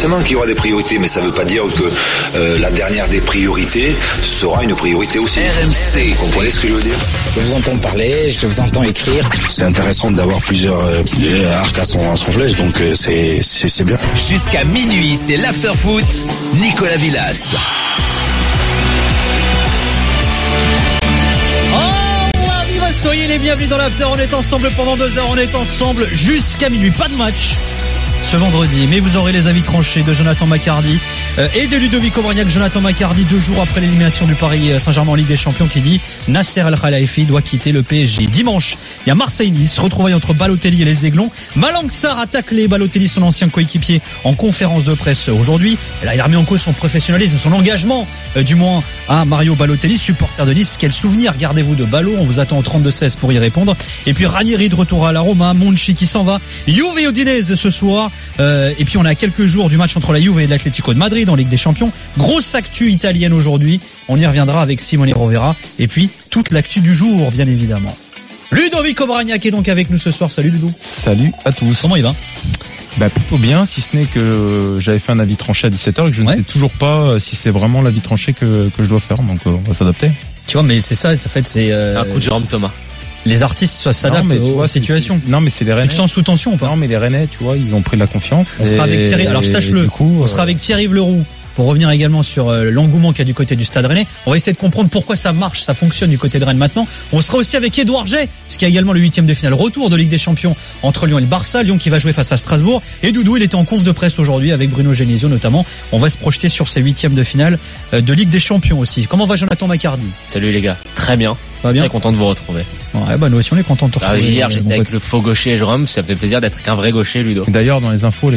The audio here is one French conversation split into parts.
forcément qu'il y aura des priorités, mais ça ne veut pas dire que la dernière des priorités sera une priorité aussi. RMC. Vous comprenez ce que je veux dire? Je vous entends parler, je vous entends écrire. C'est intéressant d'avoir plusieurs arcs à son flèche, donc c'est bien. Jusqu'à minuit, c'est l'after-foot. Nicolas Villas. Soyez les bienvenus dans l'after, on est ensemble pendant 2 heures, on est ensemble jusqu'à minuit. Pas de match ce vendredi, mais vous aurez les avis tranchés de Jonathan Macardy et de Ludovic Obraniak. Jonathan Macardy, 2 jours après l'élimination du Paris Saint-Germain en Ligue des Champions, qui dit Nasser Al-Khelaifi doit quitter le PSG. Dimanche, il y a Marseille-Nice, retrouvailles entre Balotelli et les Aiglons. Malang Sarr attaque les Balotelli, son ancien coéquipier, en conférence de presse aujourd'hui. Et là, il remet en cause son professionnalisme, son engagement, du moins à Mario Balotelli, supporter de Nice. Quel souvenir gardez-vous de Balo? On vous attend au 32-16 pour y répondre. Et puis Ranieri de retour à la Roma, Monchi qui s'en va, Juve et Udinese ce soir. Et puis on est à quelques jours du match entre la Juve et l'Atlético de Madrid en Ligue des Champions. Grosse actu italienne aujourd'hui. On y reviendra avec Simone Rovera. Et puis toute l'actu du jour, bien évidemment. Ludovic Obraniak est donc avec nous ce soir. Salut Ludo. Salut à tous. Comment il va? Plutôt bien, si ce n'est que j'avais fait un avis tranché à 17h et que je ne sais toujours pas si c'est vraiment l'avis tranché que je dois faire. Donc on va s'adapter. Tu vois, mais c'est ça, en fait, c'est un coup de Jérôme Thomas. Les artistes s'adaptent aux situations. Non, mais c'est les Rennais. Tu sens sous tension ou pas? Non, mais les Rennais, tu vois, ils ont pris de la confiance. On sera avec Pierre. Alors sache-le, on sera avec Pierre-Yves Leroux pour revenir également sur l'engouement qu'il y a du côté du Stade Rennais. On va essayer de comprendre pourquoi ça marche, ça fonctionne du côté de Rennes maintenant. On sera aussi avec Édouard Jay, puisqu'il y a également le 8e de finale retour de Ligue des Champions entre Lyon et le Barça. Lyon qui va jouer face à Strasbourg. Et Doudou, il était en conf de presse aujourd'hui avec Bruno Genesio notamment. On va se projeter sur ces 8e de finale de Ligue des Champions aussi. Comment va Jonathan Macardy? Salut les gars, très bien. Va bien. Très content de vous retrouver. Ouais, nous aussi on est content de te retrouver. Hier j'étais avec le faux gaucher Jérôme, ça fait plaisir d'être qu'un vrai gaucher Ludo. D'ailleurs dans les infos,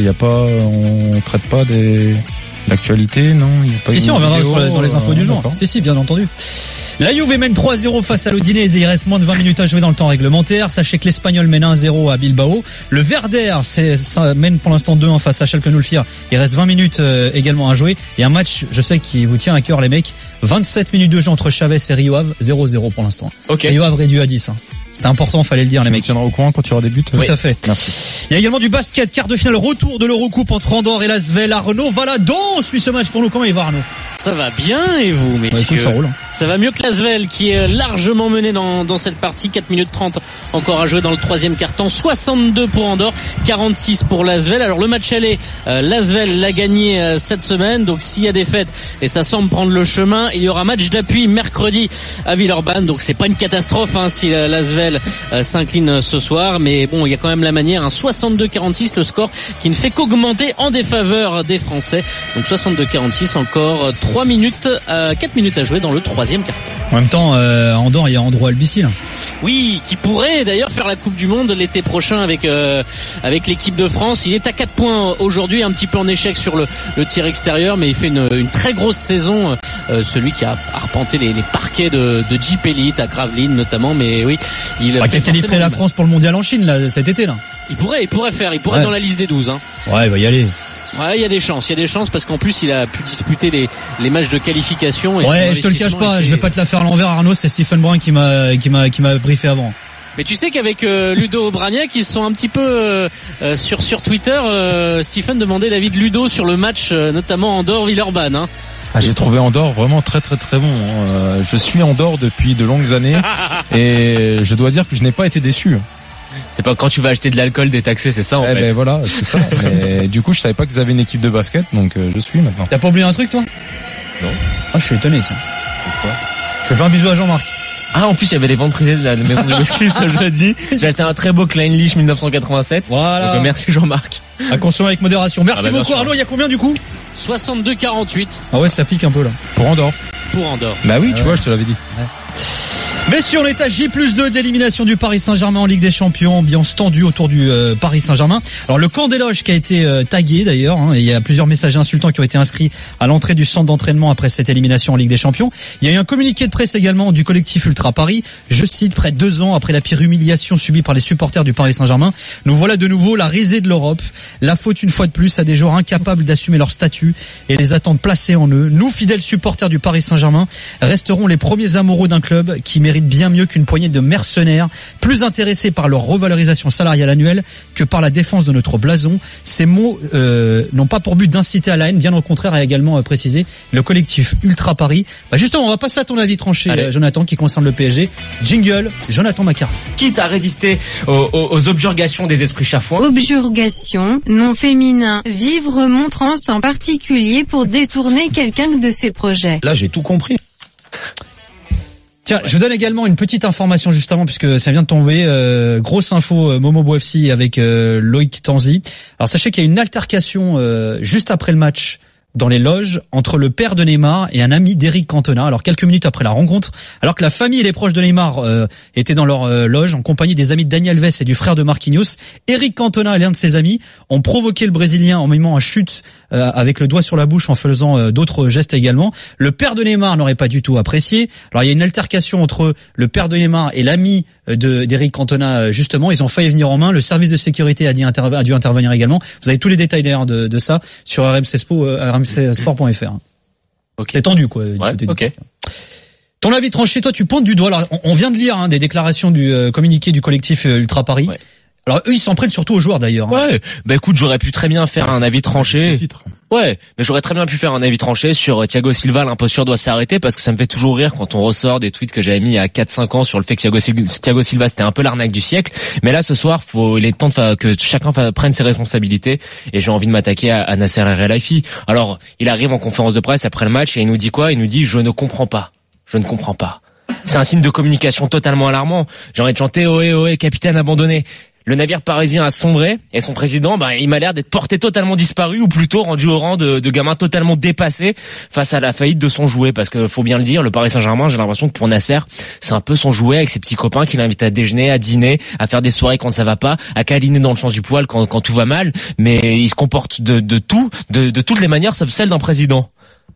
on traite pas l'actualité, non? Si, on verra dans les infos du jour. Si, bien entendu. La Juve mène 3-0 face à l'Udinese et il reste moins de 20 minutes à jouer dans le temps réglementaire. Sachez que l'Espagnol mène 1-0 à Bilbao. Le Werder ça mène pour l'instant 2-1 face à Schalke 04. Il reste 20 minutes également à jouer. Et un match, je sais, qui vous tient à cœur les mecs. 27 minutes de jeu entre Chavez et Rio Ave. 0-0 pour l'instant. Okay. Rio Ave réduit à 10. C'était important, fallait le dire, les mecs. Tu tiendras au courant quand tu auras des buts. Tout à fait. Merci. Il y a également du basket, quart de finale, retour de l'Eurocoupe entre Andorre et l'Asvel. Arnaud Valadon suit ce match pour nous. Comment il va, Arnaud? Ça va bien, et vous, messieurs? Écoute, ça roule. Ça va mieux que l'Asvel, qui est largement mené dans cette partie. 4 minutes 30 encore à jouer dans le 3e quart-temps. 62 pour Andorre, 46 pour l'Asvel. Alors le match aller, l'Asvel l'a gagné cette semaine. Donc s'il y a des fêtes, et ça semble prendre le chemin, il y aura match d'appui mercredi à Villeurbanne. Donc c'est pas une catastrophe si l'Asvel s'incline ce soir. Mais bon, il y a quand même la manière. 62-46 le score qui ne fait qu'augmenter en défaveur des Français. Donc 62-46, encore 4 minutes à jouer dans le 3e quart-temps. En même temps, Andorre, il y a Andro Albici là. Oui, qui pourrait d'ailleurs faire la Coupe du Monde l'été prochain avec l'équipe de France. Il est à 4 points aujourd'hui, un petit peu en échec sur le tir extérieur, mais il fait une très grosse saison. Celui qui a arpenté les parquets de Jeep Elite à Gravelines notamment, mais oui, il a qualifié la France pour le mondial en Chine là cet été là. Il pourrait être dans la liste des 12. Ouais, il va y aller. Ouais, il y a des chances parce qu'en plus il a pu disputer les matchs de qualification. Et ouais, je te le cache pas, je vais pas te la faire à l'envers, Arnaud, c'est Stephen Brun qui m'a briefé avant. Mais tu sais qu'avec Ludo Obraniak, ils sont un petit peu sur Twitter. Stephen demandait l'avis de Ludo sur le match, notamment Andorre-Villeurbanne. J'ai trouvé Andorre vraiment très très très bon. Je suis Andorre depuis de longues années et je dois dire que je n'ai pas été déçu. C'est pas quand tu vas acheter de l'alcool détaxé, c'est ça en fait. Ben voilà, c'est ça. Mais du coup, je savais pas qu'ils avaient une équipe de basket, donc je suis maintenant. T'as pas oublié un truc, toi? Non. Ah, je suis étonné, tiens. Pourquoi? Je fais un bisou à Jean-Marc. Ah, en plus, il y avait les ventes privées de la maison de basket ce jeudi. J'ai acheté un très beau Kleinlich 1987. Voilà. Donc, merci Jean-Marc. À consommer avec modération. Merci beaucoup, Arnaud. Il y a combien du coup? 62-48. Ah ouais, ça pique un peu là. Pour Andorre. Bah oui, tu vois, je te l'avais dit. Ouais. Messieurs, on est à J+2 d'élimination du Paris Saint-Germain en Ligue des Champions. Ambiance tendue autour du Paris Saint-Germain. Alors le camp des loges qui a été tagué d'ailleurs, et il y a plusieurs messages insultants qui ont été inscrits à l'entrée du centre d'entraînement après cette élimination en Ligue des Champions. Il y a eu un communiqué de presse également du collectif Ultra Paris. Je cite, près de 2 ans après la pire humiliation subie par les supporters du Paris Saint-Germain, nous voilà de nouveau la risée de l'Europe. La faute une fois de plus à des joueurs incapables d'assumer leur statut et les attentes placées en eux. Nous, fidèles supporters du Paris Saint-Germain, resterons les premiers amoureux d'un club qui mérite méritent bien mieux qu'une poignée de mercenaires, plus intéressés par leur revalorisation salariale annuelle que par la défense de notre blason. Ces mots n'ont pas pour but d'inciter à la haine, bien au contraire, a également précisé le collectif Ultra Paris. Justement, on va passer à ton avis tranché, Jonathan, qui concerne le PSG. Jingle, Jonathan Macquart. Quitte à résister aux objurgations des esprits chafouins. Objurgation, nom féminin, vive remontrance en particulier pour détourner quelqu'un de ses projets. Là, j'ai tout compris. Tiens, je donne également une petite information juste avant, puisque ça vient de tomber. Grosse info, Momo Boefsi avec Loïc Tanzi. Alors sachez qu'il y a une altercation juste après le match dans les loges entre le père de Neymar et un ami d'Eric Cantona. Alors quelques minutes après la rencontre, alors que la famille et les proches de Neymar étaient dans leur loge en compagnie des amis de Dani Alves et du frère de Marquinhos, Eric Cantona et l'un de ses amis ont provoqué le Brésilien en mettant un chute avec le doigt sur la bouche, en faisant d'autres gestes également. Le père de Neymar n'aurait pas du tout apprécié. Alors il y a une altercation entre le père de Neymar et l'ami d'Eric Cantona, justement. Ils ont failli venir en main. Le service de sécurité a dû intervenir également. Vous avez tous les détails d'ailleurs de ça sur rmcsport.fr. Okay. C'est tendu, quoi. Ok. Ton avis tranché, toi, tu pointes du doigt. Alors, on vient de lire des déclarations du communiqué du collectif Ultra Paris. Ouais. Alors eux, ils s'en prennent surtout aux joueurs d'ailleurs. Ouais, bah écoute, j'aurais pu très bien faire un avis tranché. Ouais, mais j'aurais très bien pu faire un avis tranché sur Thiago Silva, l'imposture doit s'arrêter, parce que ça me fait toujours rire quand on ressort des tweets que j'avais mis il y a 4-5 ans sur le fait que Thiago Silva c'était un peu l'arnaque du siècle. Mais là, ce soir, il est temps que chacun prenne ses responsabilités, et j'ai envie de m'attaquer à Nasser El Khelaifi. Alors, il arrive en conférence de presse après le match et il nous dit quoi? Il nous dit, je ne comprends pas. C'est un signe de communication totalement alarmant. J'ai envie de chanter, ohé, ohé, capitaine abandonné. Le navire parisien a sombré et son président, il m'a l'air d'être porté totalement disparu, ou plutôt rendu au rang de gamin totalement dépassé face à la faillite de son jouet. Parce que faut bien le dire, le Paris Saint-Germain, j'ai l'impression que pour Nasser, c'est un peu son jouet avec ses petits copains qui l'invitent à déjeuner, à dîner, à faire des soirées quand ça va pas, à câliner dans le sens du poil quand tout va mal. Mais il se comporte de toutes les manières sauf celle d'un président.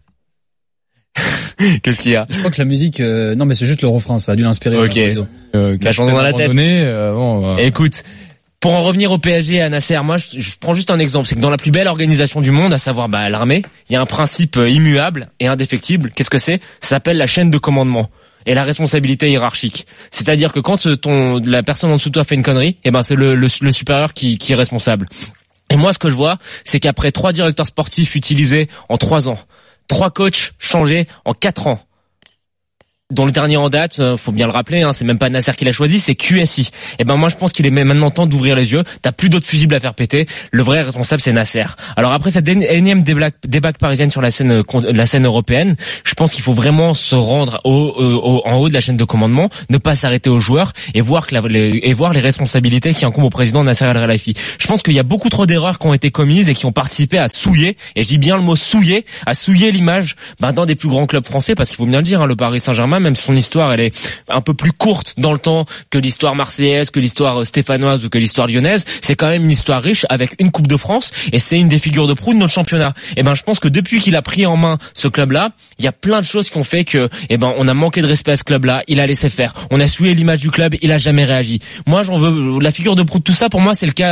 Qu'est-ce qu'il y a? Je crois que la musique, non mais c'est juste le refrain, ça a dû l'inspirer. Ok. La chanson dans la tête. Écoute, pour en revenir au PSG et à Nasser, moi je prends juste un exemple, c'est que dans la plus belle organisation du monde, à savoir l'armée, il y a un principe immuable et indéfectible. Qu'est-ce que c'est? Ça s'appelle la chaîne de commandement et la responsabilité hiérarchique. C'est-à-dire que quand la personne en dessous de toi fait une connerie, c'est le supérieur qui est responsable. Et moi ce que je vois, c'est qu'après 3 directeurs sportifs utilisés en 3 ans, 3 coachs changés en 4 ans, dont le dernier en date, faut bien le rappeler, c'est même pas Nasser qui l'a choisi, c'est QSI. Moi je pense qu'il est maintenant temps d'ouvrir les yeux. T'as plus d'autres fusibles à faire péter. Le vrai responsable c'est Nasser. Alors après cette énième débâcle parisienne sur la scène européenne, je pense qu'il faut vraiment se rendre en haut de la chaîne de commandement, ne pas s'arrêter aux joueurs et voir les responsabilités qui incombent au président Nasser El Khelaifi. Je pense qu'il y a beaucoup trop d'erreurs qui ont été commises et qui ont participé à souiller, et je dis bien le mot souiller, à souiller l'image d'un des plus grands clubs français, parce qu'il faut bien le dire, le Paris Saint-Germain, même si son histoire elle est un peu plus courte dans le temps que l'histoire marseillaise, que l'histoire stéphanoise ou que l'histoire lyonnaise, c'est quand même une histoire riche avec une Coupe de France, et c'est une des figures de proue de notre championnat. Je pense que depuis qu'il a pris en main ce club-là, il y a plein de choses qui ont fait que on a manqué de respect à ce club-là, il a laissé faire. On a souillé l'image du club, il a jamais réagi. Moi, j'en veux la figure de proue de tout ça. Pour moi, c'est le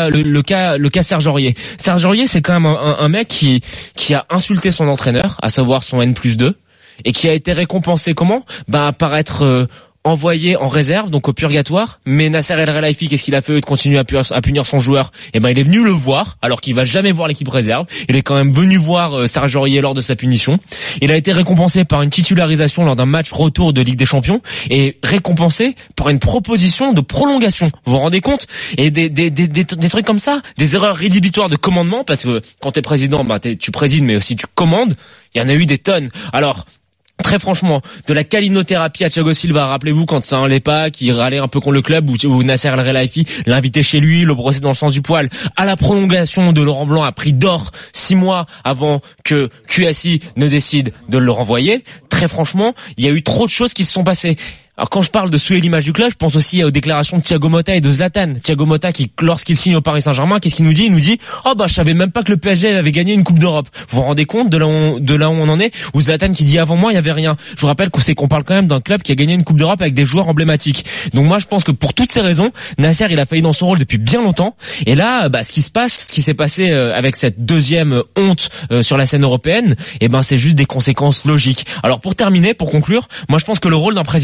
cas Serge Aurier. Serge Aurier, c'est quand même un mec qui a insulté son entraîneur, à savoir son N+2. Et qui a été récompensé comment? Par être envoyé en réserve, donc au purgatoire. Mais Nasser El Khelaifi, qu'est-ce qu'il a fait de continuer à punir son joueur? Il est venu le voir, alors qu'il va jamais voir l'équipe réserve. Il est quand même venu voir Serge Aurier lors de sa punition. Il a été récompensé par une titularisation lors d'un match retour de Ligue des Champions, et récompensé par une proposition de prolongation. Vous vous rendez compte? Et des trucs comme ça, des erreurs rédhibitoires de commandement, parce que quand t'es président, tu présides, mais aussi tu commandes. Il y en a eu des tonnes. Alors, très franchement, de la calinothérapie à Thiago Silva, rappelez-vous quand ça allait pas, qui râlait un peu contre le club, où Nasser El Khelaifi l'invitait chez lui, le brossait dans le sens du poil, à la prolongation de Laurent Blanc a pris d'or 6 mois avant que QSI ne décide de le renvoyer. Très franchement, il y a eu trop de choses qui se sont passées. Alors quand je parle de souiller l'image du club, je pense aussi aux déclarations de Thiago Motta et de Zlatan. Thiago Motta qui, lorsqu'il signe au Paris Saint-Germain, qu'est-ce qu'il nous dit? Il nous dit je savais même pas que le PSG avait gagné une Coupe d'Europe. Vous vous rendez compte de là où on en est? Ou Zlatan qui dit avant moi il y avait rien. Je vous rappelle qu'on parle quand même d'un club qui a gagné une Coupe d'Europe avec des joueurs emblématiques. Donc moi je pense que pour toutes ces raisons, Nasser il a failli dans son rôle depuis bien longtemps. Et là ce qui s'est passé avec cette deuxième honte sur la scène européenne, c'est juste des conséquences logiques. Alors pour terminer, pour conclure, moi je pense que le rôle d'un président c'est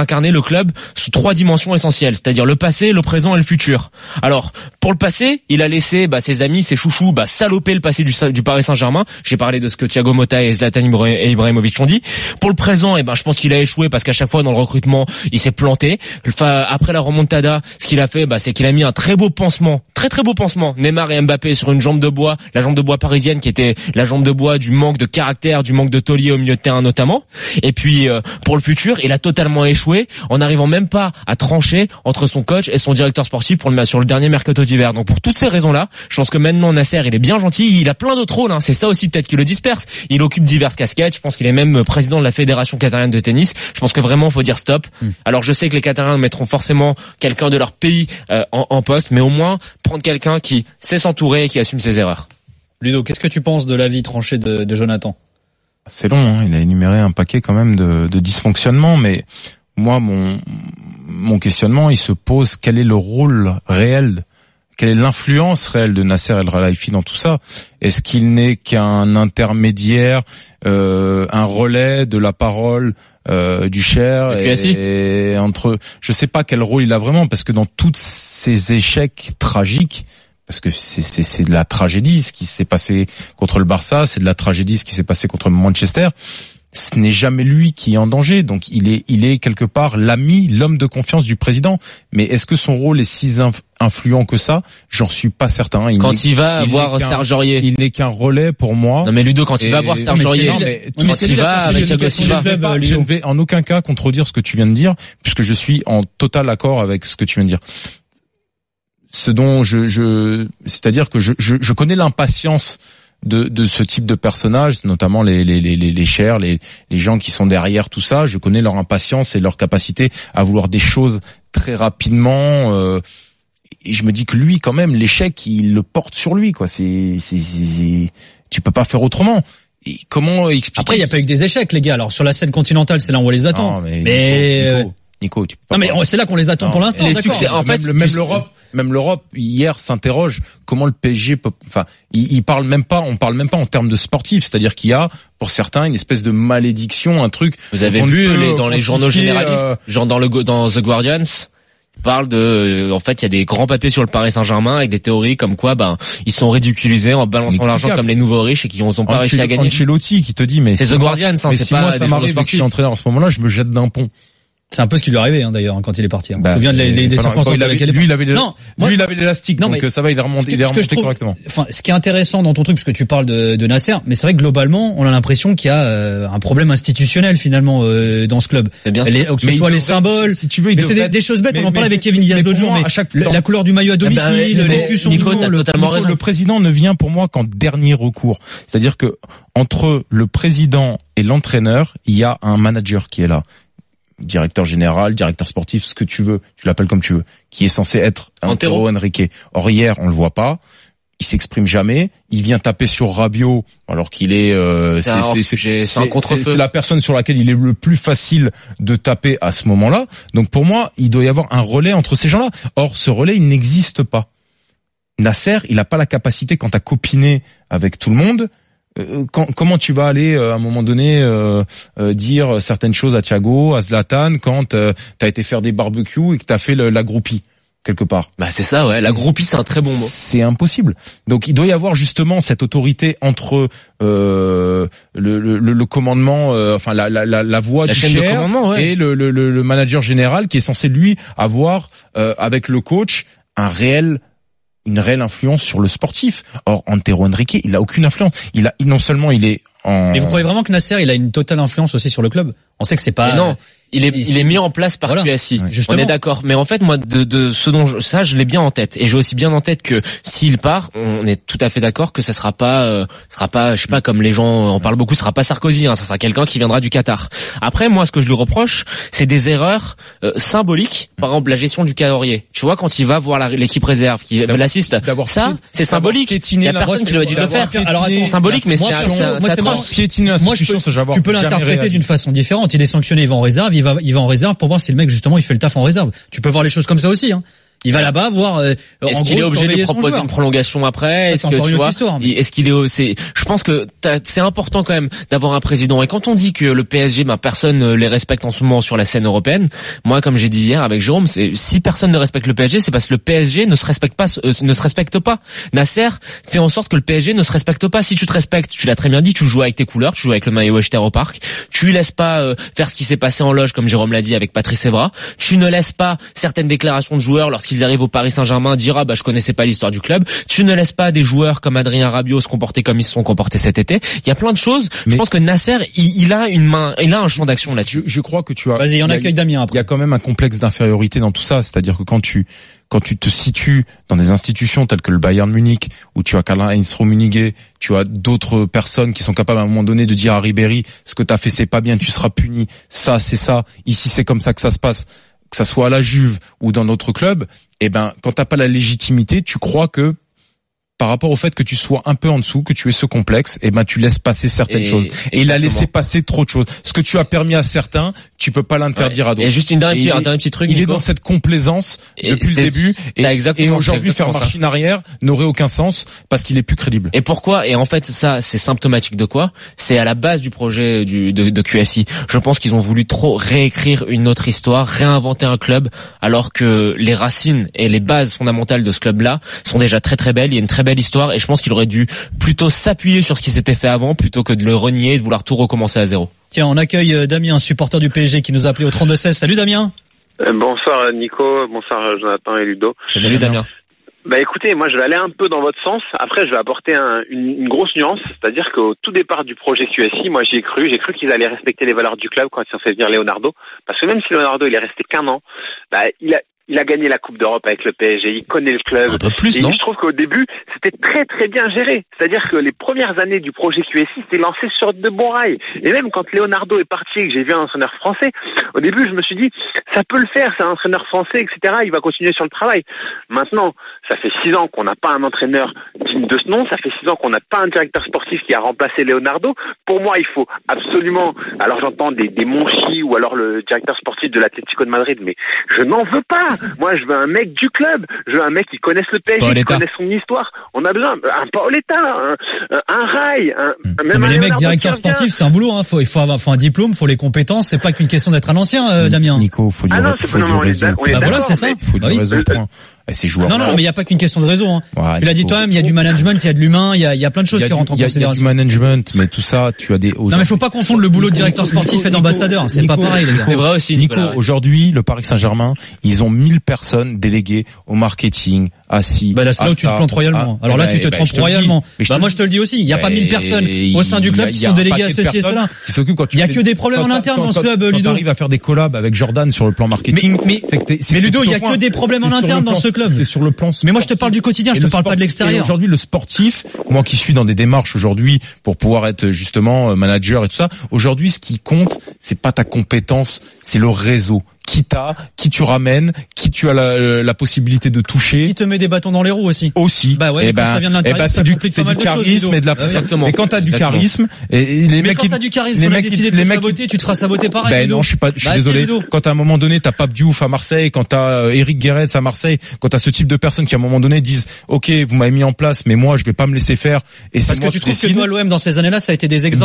d'incarner le club sous 3 dimensions essentielles, c'est-à-dire le passé, le présent et le futur. Alors, pour le passé, il a laissé ses amis, ses chouchous, saloper le passé du Paris Saint-Germain. J'ai parlé de ce que Thiago Motta et Zlatan Ibrahimovic ont dit. Pour le présent, je pense qu'il a échoué parce qu'à chaque fois dans le recrutement, il s'est planté. Après la remontada, ce qu'il a fait, c'est qu'il a mis un très beau pansement, très beau pansement, Neymar et Mbappé sur une jambe de bois, la jambe de bois parisienne qui était la jambe de bois du manque de caractère, du manque de taulier au milieu de terrain notamment. Et puis pour le futur, il a totalement échoué en n'arrivant même pas à trancher entre son coach et son directeur sportif sur le dernier mercato d'hiver. Donc pour toutes ces raisons-là, je pense que maintenant Nasser, il est bien gentil, il a plein d'autres rôles, c'est ça aussi peut-être qui le disperse. Il occupe diverses casquettes, je pense qu'il est même président de la fédération qatarienne de tennis. Je pense que vraiment faut dire stop. Alors je sais que les Qatariens mettront forcément quelqu'un de leur pays en poste, mais au moins prendre quelqu'un qui sait s'entourer et qui assume ses erreurs. Ludo, qu'est-ce que tu penses de l'avis tranché de Jonathan? C'est long, il a énuméré un paquet quand même de dysfonctionnements, mais moi mon questionnement, il se pose: quel est le rôle réel, quelle est l'influence réelle de Nasser El Khelaifi dans tout ça? Est-ce qu'il n'est qu'un intermédiaire, un relais de la parole du Cher et entre, je sais pas quel rôle il a vraiment, parce que dans tous ces échecs tragiques, parce que c'est de la tragédie ce qui s'est passé contre le Barça, c'est de la tragédie ce qui s'est passé contre Manchester. Ce n'est jamais lui qui est en danger, donc il est quelque part l'homme de confiance du président. Mais est-ce que son rôle est si influent que ça? J'en suis pas certain. Il va voir Serge Aurier, il n'est qu'un relais pour moi. Non mais Ludo, quand il va voir Serge Aurier, quand il va avec Thiago Silva, je ne vais en aucun cas contredire ce que tu viens de dire, puisque je suis en total accord avec ce que tu viens de dire. Ce dont c'est-à-dire que je connais l'impatience de ce type de personnages, notamment les chers, les gens qui sont derrière tout ça. Je connais leur impatience et leur capacité à vouloir des choses très rapidement. Et je me dis que lui, quand même, l'échec, il le porte sur lui, quoi. Tu peux pas faire autrement. Et comment expliquer? Après, il n'y a pas eu que des échecs, les gars. Alors sur la scène continentale, c'est là où on les attend. Non, Nico, tu peux pas. Non, mais c'est là qu'on les attend pour l'instant. Les succès, en fait, même l'Europe hier s'interroge comment le PSG peut, on parle même pas en termes de sportifs, c'est-à-dire qu'il y a pour certains une espèce de malédiction, un truc. Vous avez vu dans les journaux généralistes, genre dans The Guardians, parle en fait, il y a des grands papiers sur le Paris Saint-Germain avec des théories comme quoi, ils sont ridiculisés en balançant l'argent comme les nouveaux riches et qui n'ont pas réussi à gagner. Ancelotti qui te dit, mais c'est The Guardian, c'est pas des journaux sportifs. Je suis entraîneur à ce moment-là, je me jette d'un pont. C'est un peu ce qui lui est arrivé d'ailleurs quand il est parti. On se souvient des circonstances dans lesquelles il avait l'élastique, donc ça va, il est remonté correctement. Enfin, ce qui est intéressant dans ton truc, parce que tu parles de Nasser, mais c'est vrai que globalement, on a l'impression qu'il y a un problème institutionnel finalement dans ce club. Que ce soit les symboles, si tu veux, mais c'est des choses bêtes. On en parlait avec Kevin il y a 2 jours, mais la couleur du maillot à domicile, les culs sont le président ne vient pour moi qu'en dernier recours. C'est-à-dire que entre le président et l'entraîneur, il y a un manager qui est là. Directeur général, directeur sportif, ce que tu veux, tu l'appelles comme tu veux, qui est censé être Antero Henrique. Or hier, on le voit pas, il s'exprime jamais, il vient taper sur Rabiot alors qu'il est c'est un contre-feu. C'est la personne sur laquelle il est le plus facile de taper à ce moment-là. Donc pour moi, il doit y avoir un relais entre ces gens-là. Or ce relais, il n'existe pas. Nasser, il n'a pas la capacité quand t'as copiné avec tout le monde. Comment tu vas aller à un moment donné dire certaines choses à Thiago, à Zlatan quand t'as été faire des barbecues et que t'as fait la groupie quelque part? C'est ça, ouais. La groupie, c'est un très bon mot. C'est impossible. Donc il doit y avoir justement cette autorité entre le commandement, la voix du Cher et le manager général qui est censé lui avoir avec le coach une réelle influence sur le sportif. Or, Antero Henrique, il a aucune influence. Non seulement il est Mais vous croyez vraiment que Nasser, il a une totale influence aussi sur le club? On sait que c'est pas... Mais non. Il est mis en place par QSI. On est d'accord. Mais en fait, moi, de ce dont je l'ai bien en tête. Et j'ai aussi bien en tête que s'il part, on est tout à fait d'accord que ça sera pas, je sais pas, comme les gens en parlent beaucoup, ce sera pas Sarkozy, ça sera quelqu'un qui viendra du Qatar. Après, moi, ce que je lui reproche, c'est des erreurs, symboliques. Par exemple, la gestion du calendrier. Tu vois, quand il va voir l'équipe réserve, qui l'assiste, ça, c'est symbolique. Il y a personne qui lui a dit de le faire. Alors, attends, symbolique, mais c'est atroce. Tu peux l'interpréter d'une façon différente. Il est sanctionné, il va en réserve. Il va en réserve pour voir si le mec justement il fait le taf en réserve. Tu peux voir les choses comme ça aussi. Il va là-bas voir. Est-ce qu'il est obligé de proposer une prolongation après? Est-ce que tu vois? Est-ce qu'il est? Je pense que c'est important quand même d'avoir un président. Et quand on dit que le PSG, personne les respecte en ce moment sur la scène européenne. Moi, comme j'ai dit hier avec Jérôme, si personne ne respecte le PSG, c'est parce que le PSG ne se respecte pas. Nasser fait en sorte que le PSG ne se respecte pas. Si tu te respectes, tu l'as très bien dit, tu joues avec tes couleurs, tu joues avec le maillot Echter au parc. Tu laisses pas faire ce qui s'est passé en loge, comme Jérôme l'a dit avec Patrice Evra. Tu ne laisses pas certaines déclarations de joueurs lorsqu'ils arrivent au Paris Saint-Germain dire je connaissais pas l'histoire du club. Tu ne laisses pas des joueurs comme Adrien Rabiot se comporter comme ils se sont comportés cet été. Il y a plein de choses. Je pense que Nasser, il a une main, il a un champ d'action là-dessus. Je crois que tu as. Vas-y, on accueille Damien après. Il y a quand même un complexe d'infériorité dans tout ça, c'est-à-dire que quand tu te situes dans des institutions telles que le Bayern Munich, où tu as Karl-Heinz Rummenigge, tu as d'autres personnes qui sont capables à un moment donné de dire à Ribéry, ce que t'as fait c'est pas bien, tu seras puni, ça c'est ça, ici c'est comme ça que ça se passe, que ça soit à la Juve ou dans notre club, quand t'as pas la légitimité, tu crois que par rapport au fait que tu sois un peu en dessous, que tu aies ce complexe, tu laisses passer certaines choses. Et il a laissé passer trop de choses. Ce que tu as permis à certains, tu peux pas l'interdire à d'autres. Et juste un dernier petit truc. Il est dans cette complaisance depuis le début. Et aujourd'hui, faire machine arrière n'aurait aucun sens parce qu'il est plus crédible. Et pourquoi? Et en fait, ça, c'est symptomatique de quoi? C'est à la base du projet de QSI. Je pense qu'ils ont voulu trop réécrire une autre histoire, réinventer un club, alors que les racines et les bases fondamentales de ce club-là sont déjà très très belles. Il y a une très belle histoire et je pense qu'il aurait dû plutôt s'appuyer sur ce qui s'était fait avant plutôt que de le renier et de vouloir tout recommencer à zéro. Tiens, on accueille Damien, supporter du PSG qui nous a appelé au 32-16. Salut Damien. Bonsoir Nico, bonsoir Jonathan et Ludo. Salut Damien. Écoutez, moi je vais aller un peu dans votre sens. Après je vais apporter une grosse nuance, c'est-à-dire qu'au tout départ du projet QSI, moi j'ai cru qu'ils allaient respecter les valeurs du club quand ils ont fait venir Leonardo, parce que même si Leonardo il est resté qu'un an, il a gagné la Coupe d'Europe avec le PSG, il connaît le club. Un peu plus, et non? je trouve qu'au début, c'était très très bien géré. C'est-à-dire que les premières années du projet QSI, c'était lancé sur de bons rails. Et même quand Leonardo est parti et que j'ai vu un entraîneur français, au début je me suis dit, ça peut le faire, c'est un entraîneur français, etc. Il va continuer sur le travail. Maintenant, ça fait 6 ans qu'on n'a pas un entraîneur digne de ce nom, ça fait 6 ans qu'on n'a pas un directeur sportif qui a remplacé Leonardo. Pour moi, il faut absolument, alors j'entends des Monchi ou alors le directeur sportif de l'Atlético de Madrid, mais je n'en veux pas. Moi, je veux un mec du club. Je veux un mec qui connaisse le PSG, qui connaisse son histoire. On a besoin un Paoletta, un Rai, même les mecs directeurs sportifs, c'est un boulot. Faut un diplôme, faut les compétences. C'est pas qu'une question d'être un ancien, Damien. Nico, faut du réseau. Voilà, c'est ça. Faut du réseau. Ces joueurs. Non, mais il n'y a pas qu'une question de réseau. Ouais, tu l'as dit toi-même, il y a du management, il y a de l'humain, il y a plein de choses qui rentrent en considération. Il y a du management, mais tout ça, tu as des. Non, mais faut pas confondre le boulot de directeur sportif et d'ambassadeur. C'est pas pareil, les gars. C'est vrai aussi, Nico. Aujourd'hui, le Paris Saint-Germain, ils ont 1000 personnes déléguées au marketing, assis. Là, c'est là où tu te plantes royalement. Alors là, tu te trompes royalement. Moi, je te le dis aussi. Il n'y a pas 1000 personnes au sein du club qui sont déléguées à ceci et cela. Il y a que des problèmes en interne dans ce club, Ludo. Quand tu arrives à faire des collabs avec Jordan sur le plan marketing. Mais Ludo, il y a que des problèmes en interne dans ce club. C'est sur le plan. Mais moi je te parle du quotidien, je te parle pas de l'extérieur. Aujourd'hui le sportif, moi qui suis dans des démarches aujourd'hui pour pouvoir être justement manager et tout ça, aujourd'hui ce qui compte, c'est pas ta compétence, c'est le réseau. Qui tu ramènes, qui tu as la possibilité de toucher. Qui te met des bâtons dans les roues aussi. Bah ouais, ça vient de l'intérieur, c'est du charisme et de la exactement. Et quand t'as du charisme, et les mecs quand t'as du charisme, les mecs saboter, tu te feras saboter pareil. Non, je suis désolé. Quand à un moment donné, t'as Pape Diouf à Marseille, quand t'as Eric Guéretz à Marseille, quand t'as ce type de personnes qui à un moment donné disent, OK, vous m'avez mis en place, mais moi je vais pas me laisser faire. Et c'est moi qui décide. Parce que tu trouves que toi l'OM dans ces années-là, ça a été des exemples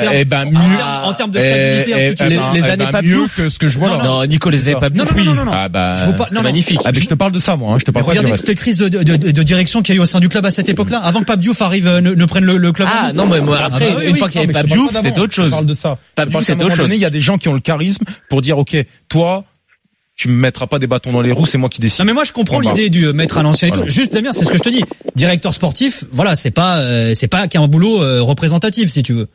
en termes de stabilité. Les années pas mieux que ce que je vois là. Non, Nico, les années pas mieux. Non, magnifique. Je te parle de ça, moi. Je te parle. Regardez toutes les crises de direction qu'il y a eu au sein du club à cette époque-là, avant que Pape Diouf arrive, ne prenne le club. Ah non, mais moi après, une fois qu'il y avait Pape Diouf, c'est autre chose. Je parle de ça. Pape Diouf, c'est autre chose. Il y a des gens qui ont le charisme pour dire, OK, toi, tu me mettras pas des bâtons dans les roues, c'est moi qui décide. Non mais moi je comprends l'idée du mettre à l'ancien et tout. Juste Damien, c'est ce que je te dis. Directeur sportif, voilà, c'est pas qu'un boulot représentatif si tu veux.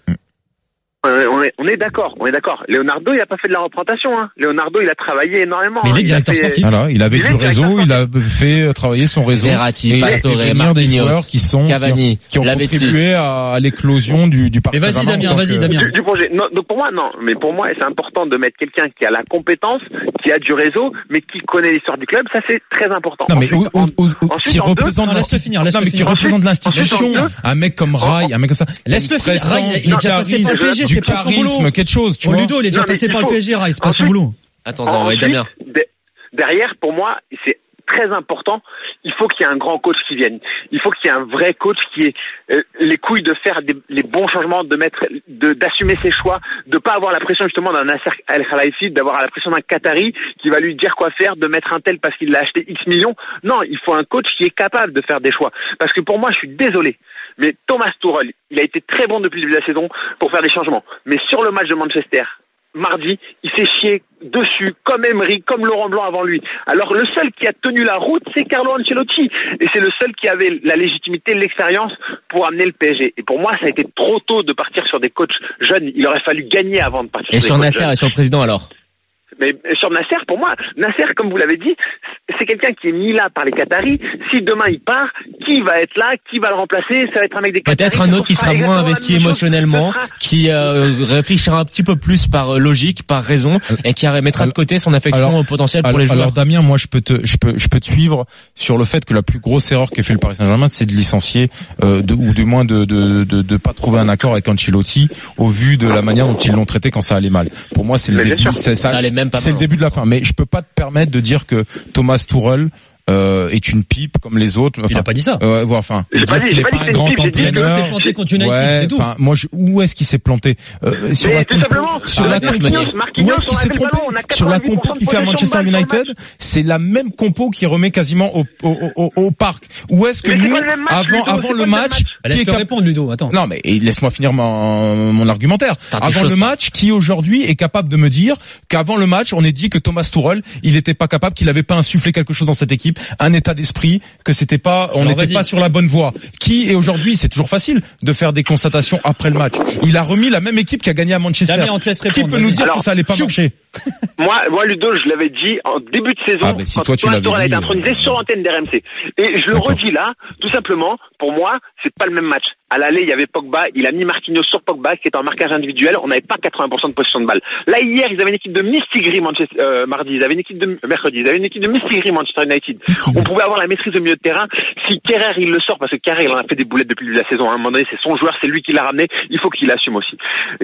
On est d'accord. Leonardo, il a pas fait de la représentation, Leonardo, il a travaillé énormément. Mais il est directeur sportif. Voilà, il avait du réseau, il a fait travailler son réseau. Verratti, Pastore, Marquinhos, Cavani, qui ont contribué à l'éclosion du Paris Saint-Germain. Vas-y Damien. Du projet. Non, donc pour moi, non. Mais pour moi, c'est important de mettre quelqu'un qui a la compétence, qui a du réseau, mais qui connaît l'histoire du club. Ça, c'est très important. Non, mais qui représente l'institution. Un mec comme Rai, un mec comme ça. Laisse-le finir. Rai, il est déjà passé par le PSG. Du charisme, quelque chose, tu vois. Ludo, il est déjà passé par le PSG, c'est pas son boulot. Attends, Damien. Derrière, pour moi, c'est très important, il faut qu'il y ait un grand coach qui vienne. Il faut qu'il y ait un vrai coach qui ait les couilles de faire les bons changements, d'assumer ses choix, de pas avoir la pression justement d'un Nasser Al-Khelaifi, d'avoir la pression d'un Qatari qui va lui dire quoi faire, de mettre un tel parce qu'il l'a acheté X millions. Non, il faut un coach qui est capable de faire des choix. Parce que pour moi, je suis désolé, mais Thomas Tuchel, il a été très bon depuis le début de la saison pour faire des changements. Mais sur le match de Manchester, mardi, il s'est chié dessus, comme Emery, comme Laurent Blanc avant lui. Alors le seul qui a tenu la route, c'est Carlo Ancelotti. Et c'est le seul qui avait la légitimité, l'expérience pour amener le PSG. Et pour moi, ça a été trop tôt de partir sur des coachs jeunes. Il aurait fallu gagner avant de partir sur des coachs jeunes. Et sur Nasser et sur le président alors? Mais sur Nasser, pour moi, Nasser, comme vous l'avez dit, c'est quelqu'un qui est mis là par les Qataris. Si demain il part, qui va être là, qui va le remplacer? Ça va être un mec des Qataris. Peut-être un autre qui sera moins investi émotionnellement, qui réfléchira un petit peu plus par logique, par raison, et qui mettra de côté son affection potentielle pour les joueurs. Alors Damien, moi je peux te suivre sur le fait que la plus grosse erreur qu'a fait le Paris Saint-Germain, c'est de licencier ou du moins de pas trouver un accord avec Ancelotti au vu de la manière dont ils l'ont traité quand ça allait mal. Pour moi, c'est le début. C'est le début de la fin. Mais je peux pas te permettre de dire que Thomas Tuchel est une pipe comme les autres. Il a pas dit ça. Enfin, il est pas un grand entraîneur. Il s'est planté contre United, c'est tout. Enfin, moi, où est-ce qu'il s'est planté sur la où est-ce qu'il s'est trompé sur la compo qu'il fait à Manchester United? C'est la même compo qui remet quasiment au parc. Où est-ce que nous, avant le match, laisse-le répondre, Ludo. Attends. Non, mais laisse-moi finir mon argumentaire. Avant le match, qui aujourd'hui est capable de me dire qu'avant le match, on ait dit que Thomas Tuchel, il était pas capable, qu'il avait pas insufflé quelque chose dans cette équipe, un état d'esprit, que on n'était pas sur la bonne voie. Qui, et aujourd'hui, c'est toujours facile de faire des constatations après le match. Il a remis la même équipe qui a gagné à Manchester. Damien, on te laisse répondre. Qui peut nous dire que ça allait pas marcher? Moi, Ludo, je l'avais dit en début de saison, quand Thomas Tuchel a été intronisé sur l'antenne d'RMC. Et je le redis là, tout simplement, pour moi, c'est pas le même match. À l'aller, il y avait Pogba, il a mis Marquinhos sur Pogba, qui est en marquage individuel, on n'avait pas 80% de possession de balle. Là, hier, ils avaient une équipe de mistigris mardi, ils avaient une équipe de mercredi, ils avaient une équipe de mistigris Manchester United. On pouvait avoir la maîtrise au milieu de terrain. Si Kerrer, il le sort, parce que Kerrer, il en a fait des boulettes depuis le début de la saison, à un moment donné, c'est son joueur, c'est lui qui l'a ramené, il faut qu'il assume aussi.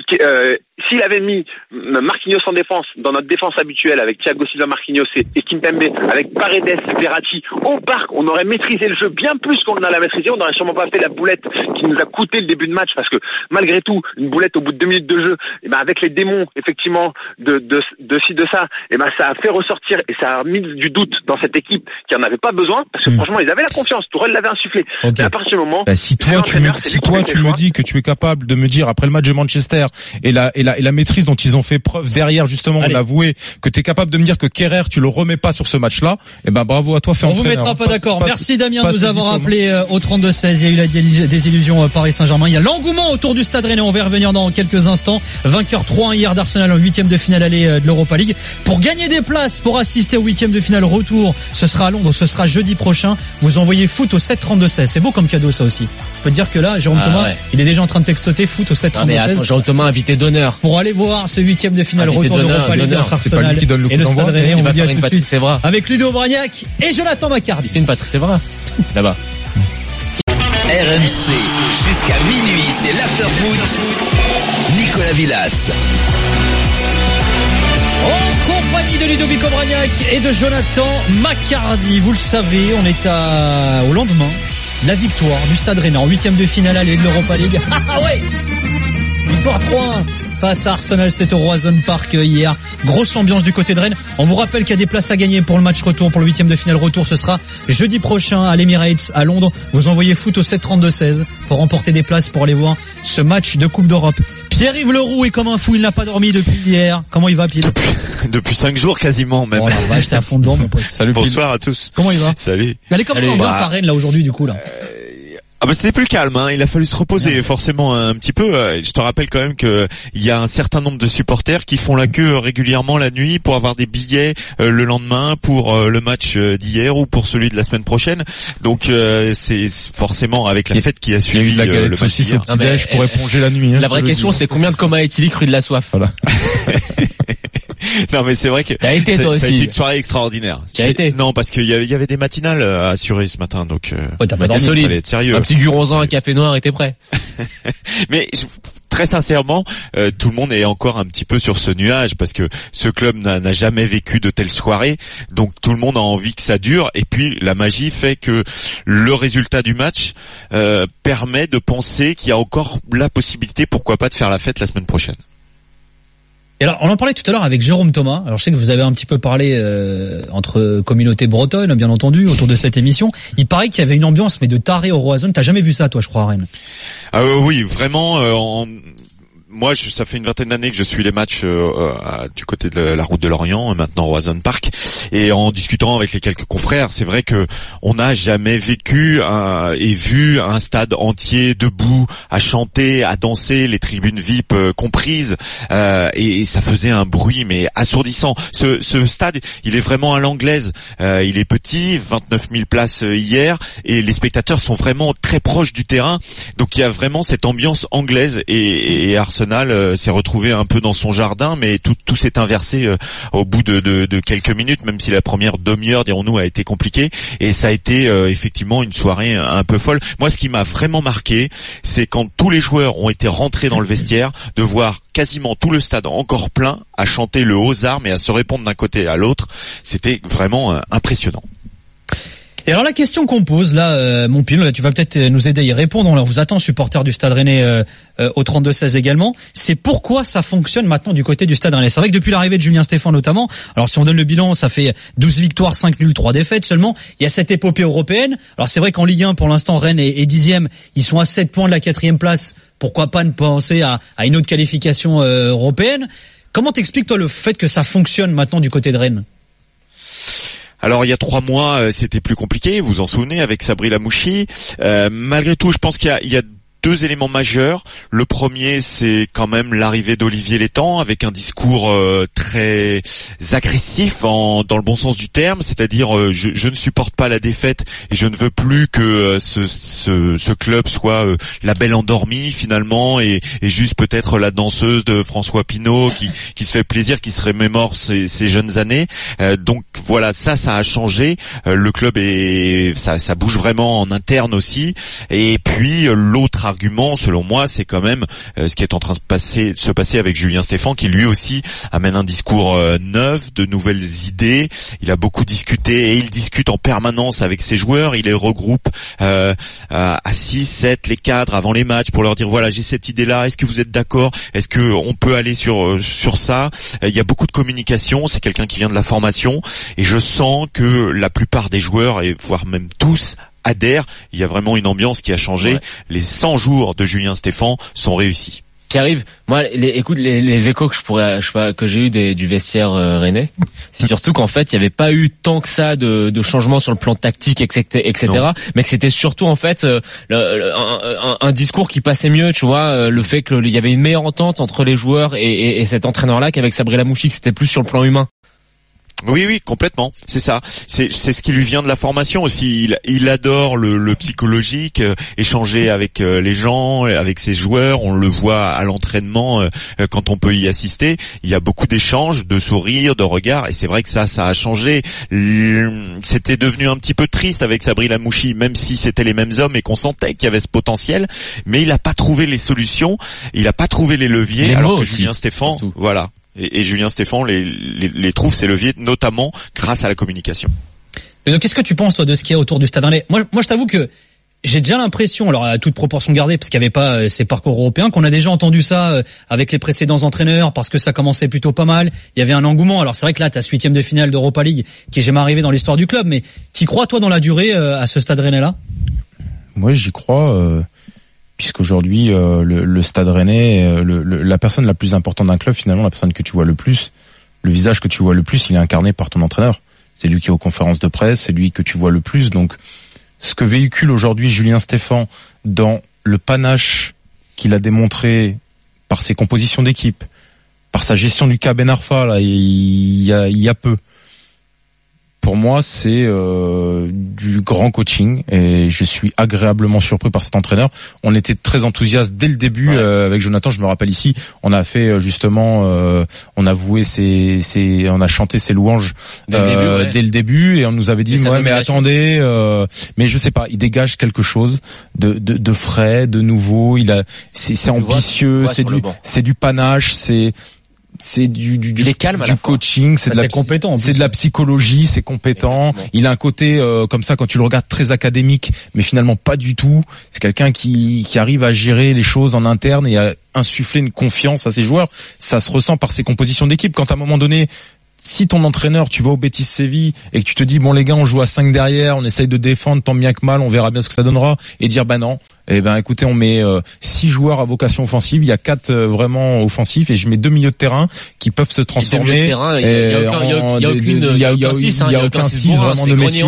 S'il avait mis Marquinhos en défense, dans notre défense habituelle, avec Thiago Silva, Marquinhos et Kimpembe, avec Paredes, Verratti, au parc, on aurait maîtrisé le jeu bien plus qu'on a la maîtrisé, on n'aurait sûrement pas fait la boulette qui nous a coûté le début de match, parce que malgré tout, une boulette au bout de 2 minutes de jeu, et ben avec les démons, effectivement, de ci, de ça, et ben ça a fait ressortir, et ça a mis du doute dans cette équipe qui en avait pas besoin, parce que franchement, ils avaient la confiance, Tourelle l'avait insufflé. Okay. Mais à partir du moment, si toi tu me dis que tu es capable de me dire, après le match de Manchester, et la maîtrise dont ils ont fait preuve derrière, justement, on l'avouait, que tu es capable de me dire que Kerrer, tu le remets pas sur ce match-là, et ben bravo à toi, fais on vous mettra pas d'accord. Merci Damien de nous avoir appelé au 32-16. Il y a eu la désillusion Paris Saint-Germain. Il y a l'engouement autour du Stade Rennais. On va y revenir dans quelques instants. Vainqueur 3-1 hier d'Arsenal en 8e de finale aller de l'Europa League. Pour gagner des places, pour assister au 8e de finale retour, ce sera à Londres, ce sera jeudi prochain. Vous envoyez foot au 7-32-16. C'est beau comme cadeau, ça aussi. Je peux te dire que là, Jérôme Thomas, il est déjà en train de textoter foot au 7-32-16. Mais attends, Jérôme Thomas, invité d'honneur. Pour aller voir ce 8e de finale retour d'Europa League entre Arsenal qui donne le et le Stade Rennais. On va dire une Patrice Evra avec Ludo Bragnac et Jonathan Macardy. C'est une Patrice Evra là-bas. RMC jusqu'à minuit, c'est l'afterfoot. Nicolas Villas. En compagnie de Ludovico Bragnac et de Jonathan Macardy. Vous le savez, on est au lendemain de la victoire du Stade Rennais en 8e de finale aller de l'Europa League. Ah ouais, victoire 3-1 face à Arsenal, c'était au Roazhon Park hier. Grosse ambiance du côté de Rennes. On vous rappelle qu'il y a des places à gagner pour le match retour, pour le 8e de finale retour. Ce sera jeudi prochain à l'Emirates à Londres. Vous envoyez foot au 7-32-16 pour remporter des places pour aller voir ce match de Coupe d'Europe. Pierre-Yves Leroux est comme un fou, il n'a pas dormi depuis hier. Comment il va, Pierre? Depuis 5 jours quasiment même. Oh la vache, t'es à fond dedans, mon pote. Salut. Bonsoir à tous. Comment il va? Salut. Elle est comme l'ambiance à Rennes là aujourd'hui du coup là. Ah bah c'était plus calme, hein. Il a fallu se reposer forcément un petit peu. Je te rappelle quand même que il y a un certain nombre de supporters qui font la queue régulièrement la nuit pour avoir des billets le lendemain pour le match d'hier ou pour celui de la semaine prochaine. Donc c'est forcément avec la fête qui a suivi la le match d'hier. Au petit-déj pour éponger la nuit. La vraie question c'est combien de comas éthyliques rue de la Soif. Voilà. Non mais c'est vrai que ça a été une soirée extraordinaire. Non parce qu'il y avait des matinales à assurer ce matin donc t'as pas solide. Fallait être sérieux. Un petit guronzan, un café noir et t'es prêt. Mais très sincèrement, tout le monde est encore un petit peu sur ce nuage parce que ce club n'a jamais vécu de telles soirées. Donc tout le monde a envie que ça dure. Et puis la magie fait que le résultat du match permet de penser qu'il y a encore la possibilité, pourquoi pas, de faire la fête la semaine prochaine. Et alors, on en parlait tout à l'heure avec Jérôme Thomas. Alors, je sais que vous avez un petit peu parlé entre communauté bretonne, bien entendu, autour de cette émission. Il paraît qu'il y avait une ambiance, mais de taré au Roazhon. T'as jamais vu ça, toi, je crois, à Rennes? Oui, vraiment. Moi, ça fait une vingtaine d'années que je suis les matchs du côté de la route de Lorient, maintenant Roazhon Park, et en discutant avec les quelques confrères, c'est vrai que on n'a jamais vécu et vu un stade entier debout, à chanter, à danser, les tribunes VIP comprises, et ça faisait un bruit mais assourdissant. Ce stade, il est vraiment à l'anglaise. Il est petit, 29 000 places hier, et les spectateurs sont vraiment très proches du terrain. Donc il y a vraiment cette ambiance anglaise, et Arsenal s'est retrouvé un peu dans son jardin, mais tout s'est inversé au bout de quelques minutes, même si la première demi-heure, dirons-nous, a été compliquée, et ça a été effectivement une soirée un peu folle. Moi, ce qui m'a vraiment marqué, c'est quand tous les joueurs ont été rentrés dans le vestiaire, de voir quasiment tout le stade encore plein à chanter le haut armes et à se répondre d'un côté à l'autre. C'était vraiment impressionnant. Et alors la question qu'on pose là, mon Pile, tu vas peut-être nous aider à y répondre. On vous attend, supporters du Stade Rennais au 32-16 également. C'est pourquoi ça fonctionne maintenant du côté du Stade Rennais. C'est vrai que depuis l'arrivée de Julien Stéphan notamment, alors si on donne le bilan, ça fait 12 victoires, 5 nuls, 3 défaites seulement. Il y a cette épopée européenne. Alors c'est vrai qu'en Ligue 1, pour l'instant, Rennes est 10e. Ils sont à 7 points de la 4e place. Pourquoi pas ne penser à une autre qualification européenne? Comment t'expliques toi le fait que ça fonctionne maintenant du côté de Rennes? Alors il y a 3 mois, c'était plus compliqué, vous vous en souvenez, avec Sabri Lamouchi. Malgré tout, je pense qu'il y a 2 éléments majeurs. Le premier, c'est quand même l'arrivée d'Olivier Létang avec un discours très agressif dans le bon sens du terme, c'est-à-dire je ne supporte pas la défaite et je ne veux plus que ce club soit la belle endormie finalement et juste peut-être la danseuse de François Pinault qui se fait plaisir, qui se remémore ses jeunes années. Donc voilà, ça a changé. Le club ça bouge vraiment en interne aussi. Et puis l'autre argument, selon moi, c'est quand même ce qui est en train de se passer avec Julien Stéphan, qui lui aussi amène un discours neuf, de nouvelles idées. Il a beaucoup discuté et il discute en permanence avec ses joueurs. Il les regroupe à 6, 7 les cadres avant les matchs pour leur dire voilà, j'ai cette idée-là. Est-ce que vous êtes d'accord? Est-ce que on peut aller sur ça? Il y a beaucoup de communication. C'est quelqu'un qui vient de la formation et je sens que la plupart des joueurs, et voire même tous, adhèrent. Il y a vraiment une ambiance qui a changé. Ouais. Les 100 jours de Julien Stéphan sont réussis. Pierre-Yves, moi, écoute, les échos que j'ai eu du vestiaire rennais, c'est surtout qu'en fait, il n'y avait pas eu tant que ça de changements sur le plan tactique, etc. Mais que c'était surtout en fait un discours qui passait mieux, tu vois, le fait qu'il y avait une meilleure entente entre les joueurs et cet entraîneur-là qu'avec Sabri Lamouchi, que c'était plus sur le plan humain. Oui, complètement. C'est ça. C'est ce qui lui vient de la formation aussi. Il adore le psychologique, échanger avec les gens, avec ses joueurs. On le voit à l'entraînement quand on peut y assister. Il y a beaucoup d'échanges, de sourires, de regards. Et c'est vrai que ça a changé. C'était devenu un petit peu triste avec Sabri Lamouchi, même si c'était les mêmes hommes et qu'on sentait qu'il y avait ce potentiel. Mais il n'a pas trouvé les solutions. Il n'a pas trouvé les leviers. Alors que aussi, Julien Stéphan, surtout. Voilà. Et Julien Stéphan les trouve ces leviers, notamment grâce à la communication. Et donc, qu'est-ce que tu penses, toi, de ce qu'il y a autour du Stade Rennais? Moi, je t'avoue que j'ai déjà l'impression, alors à toute proportion gardée, parce qu'il n'y avait pas ces parcours européens, qu'on a déjà entendu ça avec les précédents entraîneurs, parce que ça commençait plutôt pas mal. Il y avait un engouement. Alors c'est vrai que là, t'as ce 8e de finale d'Europa League qui est jamais arrivé dans l'histoire du club, mais t'y crois, toi, dans la durée à ce Stade Rennais-là? Moi, j'y crois. Puisqu'aujourd'hui le Stade Rennais, la personne la plus importante d'un club, finalement la personne que tu vois le plus, le visage que tu vois le plus, il est incarné par ton entraîneur. C'est lui qui est aux conférences de presse, c'est lui que tu vois le plus. Donc ce que véhicule aujourd'hui Julien Stéphan dans le panache qu'il a démontré par ses compositions d'équipe, par sa gestion du cas Ben Arfa là, il y a peu, pour moi, c'est du grand coaching et je suis agréablement surpris par cet entraîneur. On était très enthousiaste dès le début avec Jonathan. Je me rappelle ici, on a fait justement, on a voué on a chanté ses louanges dès le début et on nous avait dit mais attendez, mais je sais pas, il dégage quelque chose de frais, de nouveau. C'est ambitieux, c'est du panache, c'est du coaching, c'est de la psychologie, c'est compétent. Exactement. Il a un côté comme ça quand tu le regardes très académique, mais finalement pas du tout. C'est quelqu'un qui arrive à gérer les choses en interne et à insuffler une confiance à ses joueurs. Ça se ressent par ses compositions d'équipe. Quand à un moment donné, si ton entraîneur, tu vas au Betis Séville et que tu te dis bon les gars, on joue à 5 derrière, on essaye de défendre tant bien que mal, on verra bien ce que ça donnera, et dire non, écoutez, on met 6 joueurs à vocation offensive, il y a 4 vraiment offensifs et je mets 2 milieux de terrain qui peuvent se transformer. Il y a aucun 6 vraiment de métier.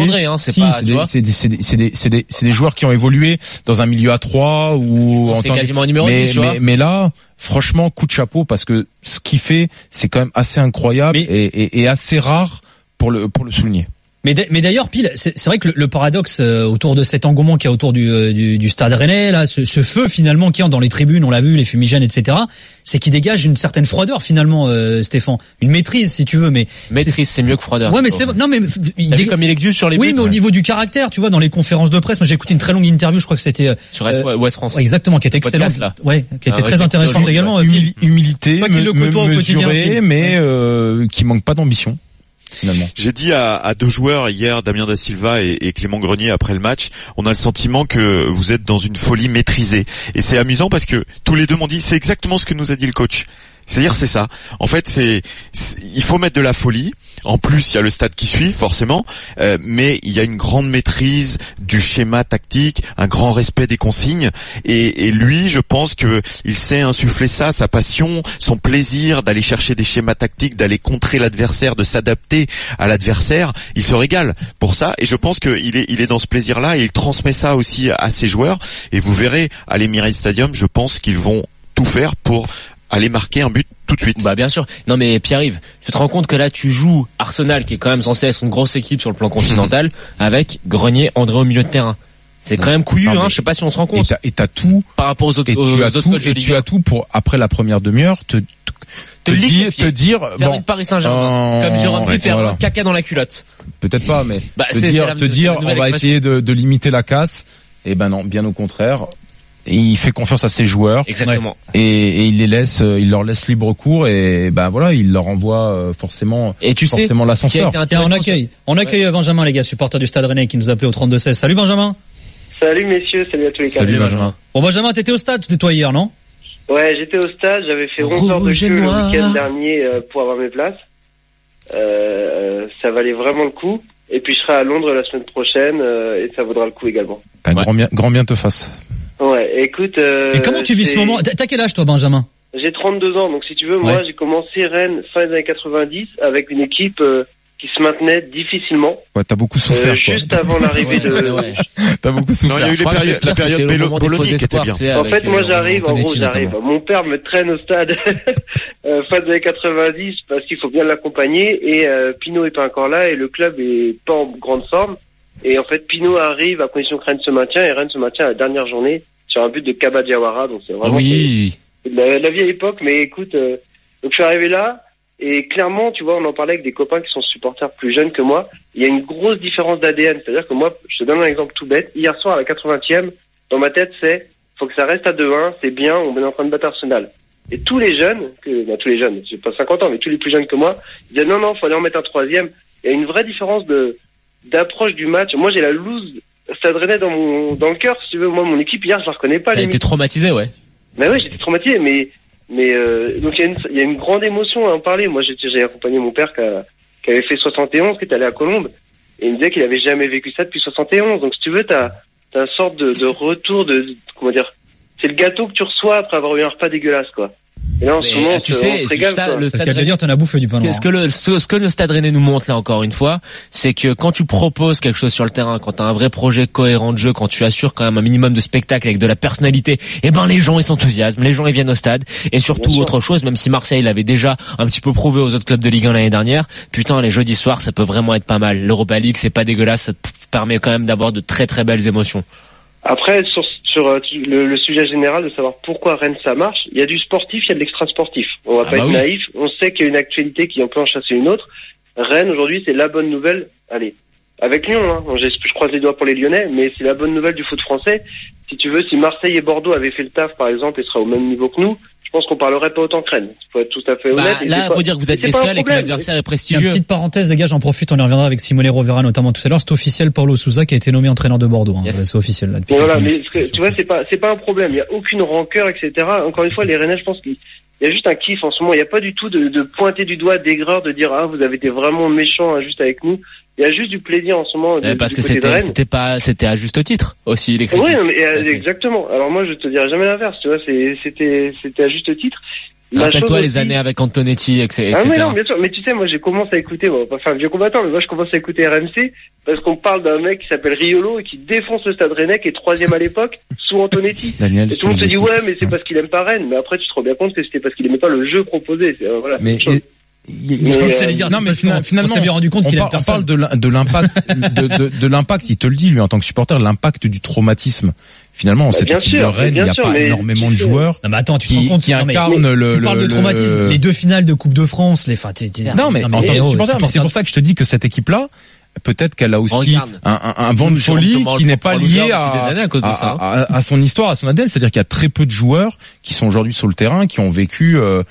C'est des joueurs qui ont évolué dans un milieu à 3 ou c'est quasiment un numéro 10, tu vois. Mais là, franchement, coup de chapeau parce que ce qu'il fait, c'est quand même assez incroyable et assez rare pour le souligner. Mais d'ailleurs, Pile, c'est vrai que le paradoxe autour de cet engouement qu'il y a autour du Stade Rennais, là, ce feu finalement qu'il y a dans les tribunes, on l'a vu, les fumigènes, etc., c'est qu'il dégage une certaine froideur finalement, Stéphane, une maîtrise si tu veux, mais maîtrise c'est mieux que froideur. Ouais, mais comme il exulte sur les buts. Oui, mais au niveau du caractère, tu vois, dans les conférences de presse, moi j'ai écouté une très longue interview, je crois que c'était sur Ouest France. Ouais, exactement, qui était excellente, qui était très intéressante également. Humilité, mesurée, mais qui manque pas d'ambition. Finalement. J'ai dit à 2 joueurs hier, Damien Da Silva et Clément Grenier après le match, on a le sentiment que vous êtes dans une folie maîtrisée. Et c'est amusant parce que tous les deux m'ont dit, c'est exactement ce que nous a dit le coach. C'est-à-dire, c'est ça. En fait, il faut mettre de la folie. En plus, il y a le stade qui suit, forcément, mais il y a une grande maîtrise du schéma tactique, un grand respect des consignes. Et lui, je pense que il sait insuffler ça, sa passion, son plaisir d'aller chercher des schémas tactiques, d'aller contrer l'adversaire, de s'adapter à l'adversaire. Il se régale pour ça. Et je pense qu'il est dans ce plaisir-là et il transmet ça aussi à ses joueurs. Et vous verrez, à l'Emirates Stadium, je pense qu'ils vont tout faire pour aller marquer un but tout de suite. Bah bien sûr. Non mais Pierre-Yves, tu te rends compte que là tu joues Arsenal qui est quand même censé être une grosse équipe sur le plan continental avec Grenier, André au milieu de terrain. C'est quand même couillu, je sais pas si on se rend compte. Et t'as tout par rapport aux autres coachs de Ligue 1. Tu as tout pour après la première demi-heure te dire faire une Paris Saint-Germain comme Jérôme dit, faire un caca dans la culotte. Peut-être pas, mais te dire on va essayer de limiter la casse. Eh ben non, bien au contraire. Et il fait confiance à ses joueurs. Exactement. Et il leur laisse libre cours et voilà, il leur envoie forcément l'ascenseur. On accueille Benjamin, les gars, supporter du Stade Rennais qui nous appelait au 32-16. Salut Benjamin. Salut messieurs, salut à tous les gars. Salut Benjamin. Bon Benjamin, t'étais au stade toi hier, non? Ouais, j'étais au stade, j'avais fait 11 heures de queue le week-end dernier pour avoir mes places. Ça valait vraiment le coup. Et puis je serai à Londres la semaine prochaine et ça vaudra le coup également. Grand bien te fasse. Ouais, écoute. Et comment tu vis ce moment? T'as quel âge toi, Benjamin? J'ai 32 ans, donc si tu veux, moi j'ai commencé Rennes fin des années 90 avec une équipe qui se maintenait difficilement. Ouais, t'as beaucoup souffert. Juste avant l'arrivée de. T'as beaucoup souffert. Non, il y a eu la période Bologna qui était bien. En fait, moi j'arrive. Mon père me traîne au stade fin des années 90 parce qu'il faut bien l'accompagner et Pinot est pas encore là et le club est pas en grande forme. Et en fait, Pinot arrive à condition que Rennes se maintient et Rennes se maintient à la dernière journée sur un but de Kaba Diawara. Donc c'est vraiment la vieille époque. Mais écoute, donc je suis arrivé là et clairement, tu vois, on en parlait avec des copains qui sont supporters plus jeunes que moi. Il y a une grosse différence d'ADN. C'est-à-dire que moi, je te donne un exemple tout bête. Hier soir à la 80e, dans ma tête, faut que ça reste à 2-1. C'est bien, on est en train de battre Arsenal. Et tous les jeunes, tous les jeunes, j'ai pas 50 ans, mais tous les plus jeunes que moi, ils disaient non, faut aller en mettre un 3e. Il y a une vraie différence d'approche du match. Moi, j'ai la loose Stade Rennais dans le cœur, si tu veux. Moi, mon équipe hier, je la reconnais pas. Elle était traumatisée, ouais. Mais ouais, j'étais traumatisé, mais donc il y a une grande émotion à en parler. Moi, j'ai accompagné mon père qui avait fait 71, qui est allé à Colombes, et il me disait qu'il avait jamais vécu ça depuis 71. Donc si tu veux, t'as une sorte de retour comment dire, c'est le gâteau que tu reçois après avoir eu un repas dégueulasse, quoi. Et là, en ce moment, tu sais, le Stade Rennais, t'en as bouffé du pain noir. Ce que le Stade Rennais nous montre là encore une fois, c'est que quand tu proposes quelque chose sur le terrain, quand t'as un vrai projet cohérent de jeu, quand tu assures quand même un minimum de spectacle avec de la personnalité, les gens ils s'enthousiasment, les gens ils viennent au stade. Et surtout autre chose, même si Marseille l'avait déjà un petit peu prouvé aux autres clubs de Ligue 1 l'année dernière, putain, les jeudis soirs ça peut vraiment être pas mal. L'Europa League c'est pas dégueulasse, ça te permet quand même d'avoir de très très belles émotions. Après, sur le sujet général de savoir pourquoi Rennes ça marche, il y a du sportif, il y a de l'extra-sportif. On va pas être naïf, on sait qu'il y a une actualité qui en peut en chasser une autre. Rennes, aujourd'hui, c'est la bonne nouvelle. Allez, avec Lyon, hein. Je croise les doigts pour les Lyonnais, mais c'est la bonne nouvelle du foot français. Si tu veux, si Marseille et Bordeaux avaient fait le taf, par exemple, et seraient au même niveau que nous, je pense qu'on parlerait pas autant que Rennes. Faut être tout à fait honnête. Là, faut dire que vous êtes les seuls et que l'adversaire est prestigieux. Une petite parenthèse, les gars, j'en profite, on y reviendra avec Simone Rovera notamment tout à l'heure. C'est officiel, Paulo Sousa qui a été nommé entraîneur de Bordeaux. Hein. Yes. C'est officiel, là. Voilà, mais tu vois, c'est pas un problème. Il y a aucune rancœur, etc. Encore une fois, les Rennais, je pense qu'il y a juste un kiff en ce moment. Il n'y a pas du tout de pointer du doigt d'aigreur, de dire, vous avez été vraiment méchants, injustes avec nous. Il y a juste du plaisir en ce moment. Parce que c'était à juste titre aussi, les critiques. Oui, exactement. Alors moi, je te dirais jamais l'inverse, tu vois, c'était à juste titre. Rappelle-toi les années avec Antonetti, etc. Ah mais non, bien sûr. Mais tu sais, moi j'ai commencé à écouter, enfin vieux combattant, mais moi je commence à écouter RMC parce qu'on parle d'un mec qui s'appelle Riolo et qui défonce le Stade Rennais, qui est 3e à l'époque, sous Antonetti. Et tout le monde se dit mais c'est parce qu'il aime pas Rennes. Mais après tu te rends bien compte que c'était parce qu'il aimait pas le jeu proposé. Voilà. Mais non, mais finalement, on s'est bien rendu compte qu'il on parle de l'impact, de l'impact. Il te le dit lui en tant que supporter, l'impact du traumatisme. Finalement, cette équipe de Rennes, il n'y a pas énormément de joueurs. Non, mais attends, tu te rends compte qui incarnent tu parles de traumatisme. Les 2 finales de Coupe de France, non, mais en tant que supporter, mais c'est pour ça que je te dis que cette équipe-là, peut-être qu'elle a aussi un vent de folie qui n'est pas lié à son histoire, à son ADN. C'est-à-dire qu'il y a très peu de joueurs qui sont aujourd'hui sur le terrain, qui ont vécu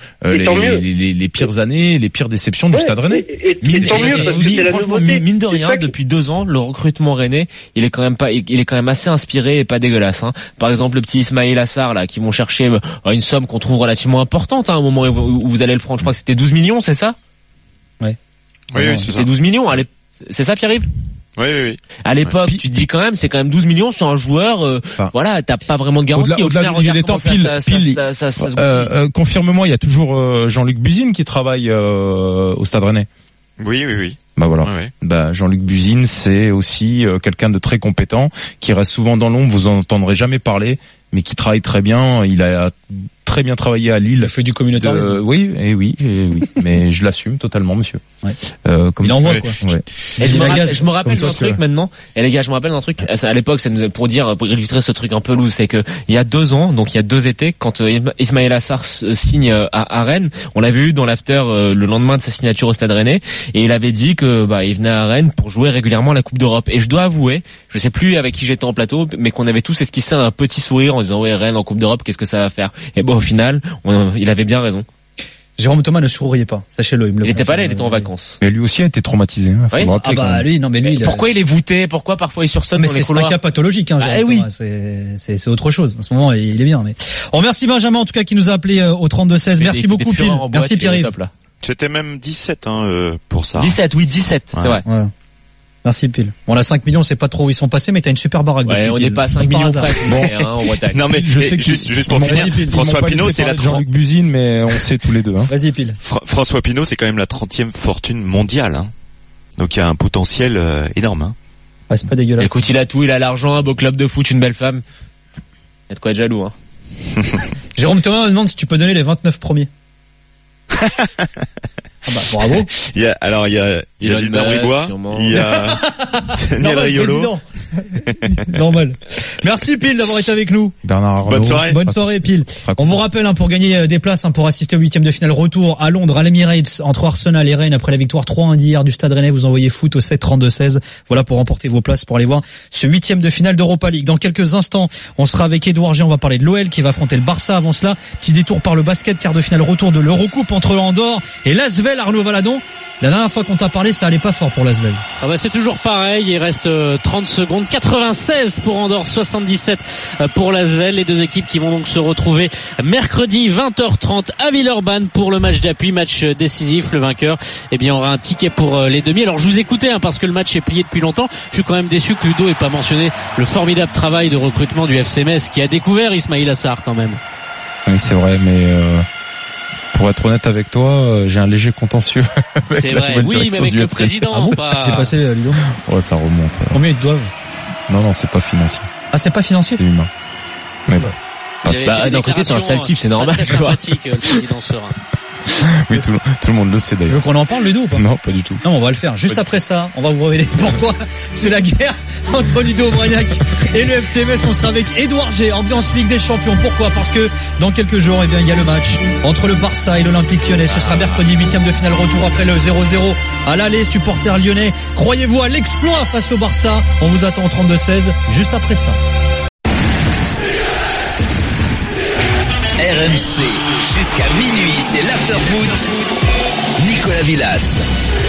les pires années, les pires déceptions du Stade Rennais. Franchement, mine de rien, depuis 2 ans, le recrutement rennais, il est quand même assez inspiré et pas dégueulasse. Hein. Par exemple, le petit Ismaïl Assar là, qui vont chercher une somme qu'on trouve relativement importante au moment où vous allez le prendre. Je crois que c'était 12 millions, c'est ça? Oui, c'était 12 millions. C'est ça, Pierre-Yves? Oui. À l'époque, tu te dis quand même, c'est quand même 12 millions sur un joueur, t'as pas vraiment de garantie. Au-delà du temps, confirme-moi, il y a toujours Jean-Luc Buzyn qui travaille au Stade Rennais. Oui. Bah voilà. Ouais. Jean-Luc Buzyn, c'est aussi quelqu'un de très compétent, qui reste souvent dans l'ombre, vous en entendrez jamais parler, mais qui travaille très bien. Il a très bien travaillé à Lille. Il a fait du communautarisme. Oui. Mais je l'assume totalement, monsieur. Ouais. Il envoie quoi. Ouais. Et je me rappelle d'un truc maintenant. Et les gars, je me rappelle d'un truc. À l'époque, pour illustrer ce truc un peu lourd, c'est que il y a 2 ans, donc il y a 2 étés, quand Ismaïl Assar signe à Rennes, on l'a vu dans l'after le lendemain de sa signature au Stade Rennais, et il avait dit que il venait à Rennes pour jouer régulièrement à la Coupe d'Europe. Et je dois avouer, je sais plus avec qui j'étais en plateau, mais qu'on avait tous esquissé un petit sourire en disant Rennes en Coupe d'Europe, qu'est-ce que ça va faire? Et au final, il avait bien raison. Jérôme Thomas ne souriait pas, sachez-le. Il était pas là, il était en vacances. Mais lui aussi a été traumatisé. Lui, pourquoi il est voûté? Pourquoi parfois il sursaute dans les couloirs? C'est un cas pathologique, Jérôme Thomas. C'est autre chose. En ce moment, il est bien. Mais on remercie Benjamin, en tout cas, qui nous a appelé au 32-16. Merci beaucoup, Pile. Merci Pierre-Yves. C'était même 17, pour ça. 17, c'est vrai. Ouais. Merci Pile. Bon, là 5 millions, c'est pas trop où ils sont passés, mais t'as une super baraque. Ouais, on n'est pas à 5 millions près. En Bretagne. Non mais je sais juste pour finir, François Pinault, c'est la Jean-Luc Buzyn, mais on sait tous les deux. Vas-y Pile. François Pinault, c'est quand même la 30e fortune mondiale. Donc il y a un potentiel énorme. Ouais, c'est pas dégueulasse. Écoute, il a tout, il a l'argent, un beau club de foot, une belle femme. Il y a de quoi être jaloux. Jérôme Thomas me demande si tu peux donner les 29 premiers. Bravo. Il y a Gilbert Bribois, il y a Daniel Riolo. Normal. Merci Pile d'avoir été avec nous. Bernard Arnault. Bonne soirée Pile. On vous rappelle pour gagner des places pour assister au 8e de finale retour à Londres à l'Emirates entre Arsenal et Rennes après la victoire 3-1 d'hier du Stade Rennais. Vous envoyez foot au 7-32-16. Voilà pour remporter vos places pour aller voir ce 8e de finale d'Europa League. Dans quelques instants, on sera avec Édouard G. On va parler de l'OL qui va affronter le Barça. Avant cela, petit détour par le basket, quart de finale retour de l'Eurocoupe entre Andorre et l'Asvel. Arnaud Valadon. La dernière fois qu'on t'a parlé, ça allait pas fort pour l'Asvel. C'est toujours pareil, il reste 30 secondes, 96 pour Andorre, 77 pour l'Asvel. Les deux équipes qui vont donc se retrouver mercredi 20h30 à Villeurbanne pour le match d'appui, match décisif. Le vainqueur, aura un ticket pour les demi. Alors je vous écoutais parce que le match est plié depuis longtemps. Je suis quand même déçu que Ludo ait pas mentionné le formidable travail de recrutement du FC Metz qui a découvert Ismaïl Assar quand même. Oui, c'est vrai, mais Pour être honnête avec toi, j'ai un léger contentieux. C'est vrai, oui, mais avec le président. Ah bon, qu'est-ce qui s'est passé, Ludo? Ouais, ça remonte. Combien ils doivent? Non, c'est pas financier. Ah, c'est pas financier? C'est humain. Mais bon. D'un côté, t'es un sale type, c'est normal. Très sympathique, le président Serein. Oui, tout le monde le sait Tu veux d'ailleurs. qu'on en parle, Ludo, ou pas? Non, pas du tout. Non, on va le faire. Juste après ça, on va vous révéler pourquoi c'est la guerre entre Ludo Bragnac et le FC Metz. On sera avec Édouard G, ambiance Ligue des Champions. Pourquoi? Parce que dans quelques jours, il y a le match entre le Barça et l'Olympique Lyonnais. Ce sera mercredi, 8e de finale retour après le 0-0 à l'aller. Supporters lyonnais, croyez-vous à l'exploit face au Barça? On vous attend au 32-16, juste après ça. RMC, jusqu'à minuit, c'est l'after-foot. Nicolas Villas.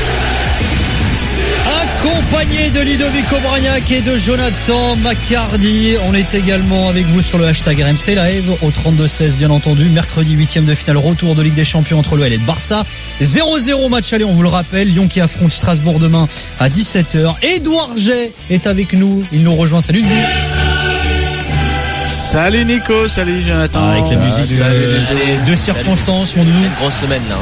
Accompagné de Ludovico Bragnac et de Jonathan Macardy. On est également avec vous sur le hashtag RMC Live au 32-16, bien entendu. Mercredi, 8e de finale, retour de Ligue des Champions entre l'OL et le Barça. 0-0 match aller, on vous le rappelle. Lyon qui affronte Strasbourg demain à 17h. Édouard G est avec nous. Il nous rejoint. Salut Ludo. Salut Nico, salut Jonathan. Avec la musique de circonstances, mon doudou. Une grosse semaine là.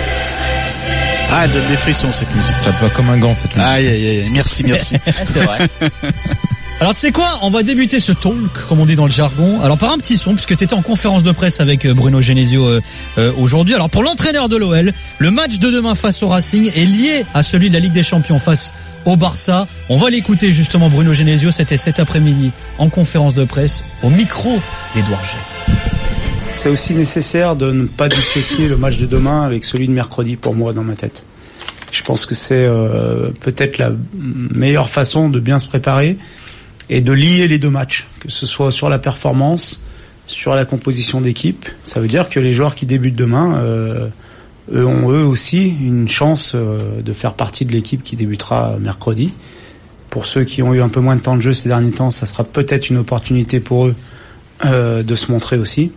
Ah, elle donne des frissons cette musique. Ça te va comme un gant cette musique. Aïe, merci. C'est vrai. Alors tu sais quoi, on va débuter ce talk, comme on dit dans le jargon. Alors par un petit son, puisque tu étais en conférence de presse avec Bruno Genesio aujourd'hui. Alors pour l'entraîneur de l'OL, le match de demain face au Racing est lié à celui de la Ligue des Champions face au Barça. On va l'écouter justement, Bruno Genesio, c'était cet après-midi en conférence de presse au micro d'Édouard G. C'est aussi nécessaire de ne pas dissocier le match de demain avec celui de mercredi pour moi dans ma tête. Je pense que c'est peut-être la meilleure façon de bien se préparer et de lier les deux matchs, que ce soit sur la performance, sur la composition d'équipe. Ça veut dire que les joueurs qui débutent demain ont eux aussi une chance de faire partie de l'équipe qui débutera mercredi. Pour ceux qui ont eu un peu moins de temps de jeu ces derniers temps, ça sera peut-être une opportunité pour eux de se montrer aussi.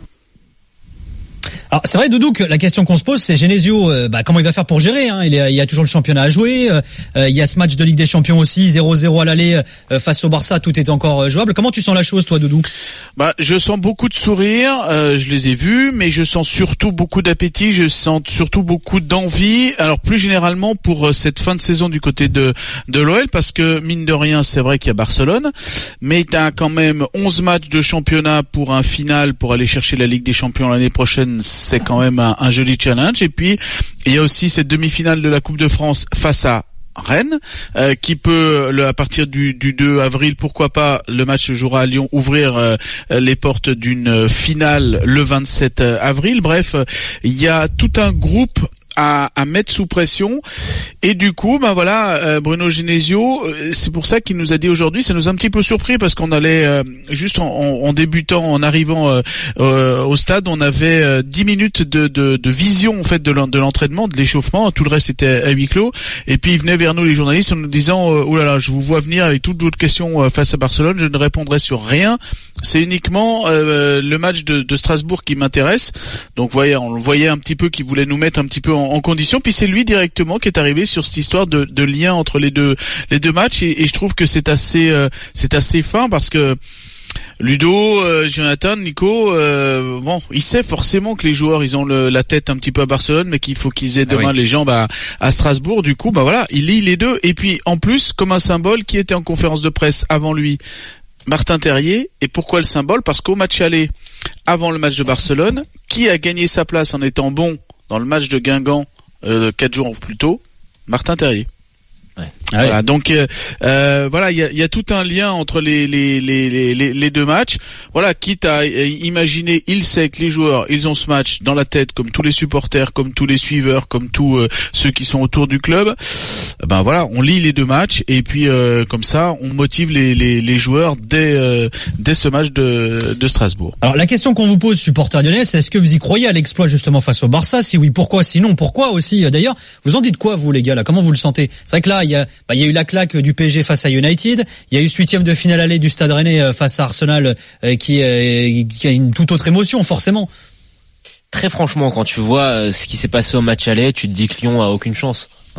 Alors c'est vrai, Doudou, que la question qu'on se pose, c'est Genesio, comment il va faire pour gérer, hein. Il y a toujours le championnat à jouer, il y a ce match de Ligue des Champions aussi, 0-0 à l'aller face au Barça, tout est encore jouable. Comment tu sens la chose, toi, Doudou? Je sens beaucoup de sourires, je les ai vus, mais je sens surtout beaucoup d'appétit, je sens surtout beaucoup d'envie. Alors plus généralement pour cette fin de saison du côté de l'OL, parce que mine de rien, c'est vrai qu'il y a Barcelone, mais t'as quand même 11 matchs de championnat pour un final pour aller chercher la Ligue des Champions l'année prochaine. C'est quand même un joli challenge. Et puis il y a aussi cette demi-finale de la Coupe de France face à Rennes, qui peut, à partir du 2 avril, pourquoi pas, le match se jouera à Lyon, ouvrir les portes d'une finale le 27 avril. Bref, il y a tout un groupe à mettre sous pression, et du coup Bruno Genesio, c'est pour ça qu'il nous a dit aujourd'hui, ça nous a un petit peu surpris parce qu'on allait juste en débutant, en arrivant au stade, on avait 10 minutes de vision en fait de l'entraînement, de l'échauffement, tout le reste était à huis clos, et puis il venait vers nous les journalistes en nous disant oh là là, je vous vois venir avec toutes votre questions face à Barcelone, je ne répondrai sur rien, c'est uniquement le match de Strasbourg qui m'intéresse. Donc on le voyait un petit peu qu'il voulait nous mettre un petit peu en condition, puis c'est lui directement qui est arrivé sur cette histoire de lien entre les deux matchs, et je trouve que c'est assez fin, parce que Ludo, Jonathan, Nico, il sait forcément que les joueurs ils ont la tête un petit peu à Barcelone, mais qu'il faut qu'ils aient demain les jambes à Strasbourg. Du coup, il lie les deux, et puis en plus, comme un symbole, qui était en conférence de presse avant lui, Martin Terrier. Et pourquoi le symbole? Parce qu'au match aller, avant le match de Barcelone, qui a gagné sa place en étant bon dans le match de Guingamp 4 jours plus tôt? Martin Terrier. Ouais. Voilà, donc il y a tout un lien entre les deux matchs. Voilà, quitte à imaginer, il sait que les joueurs, ils ont ce match dans la tête, comme tous les supporters, comme tous les suiveurs, comme tous ceux qui sont autour du club. On lit les deux matchs, et puis comme ça, on motive les joueurs dès ce match de Strasbourg. Alors la question qu'on vous pose, supporters lyonnais, c'est est-ce que vous y croyez à l'exploit justement face au Barça? Si oui, pourquoi? Sinon, pourquoi aussi? D'ailleurs, vous en dites quoi, vous les gars, là? Comment vous le sentez? C'est vrai que là, il y a eu la claque du PSG face à United, il y a eu ce 8e de finale aller du Stade Rennais face à Arsenal, qui a une toute autre émotion, forcément. Très franchement, quand tu vois ce qui s'est passé au match aller, tu te dis que Lyon a aucune chance.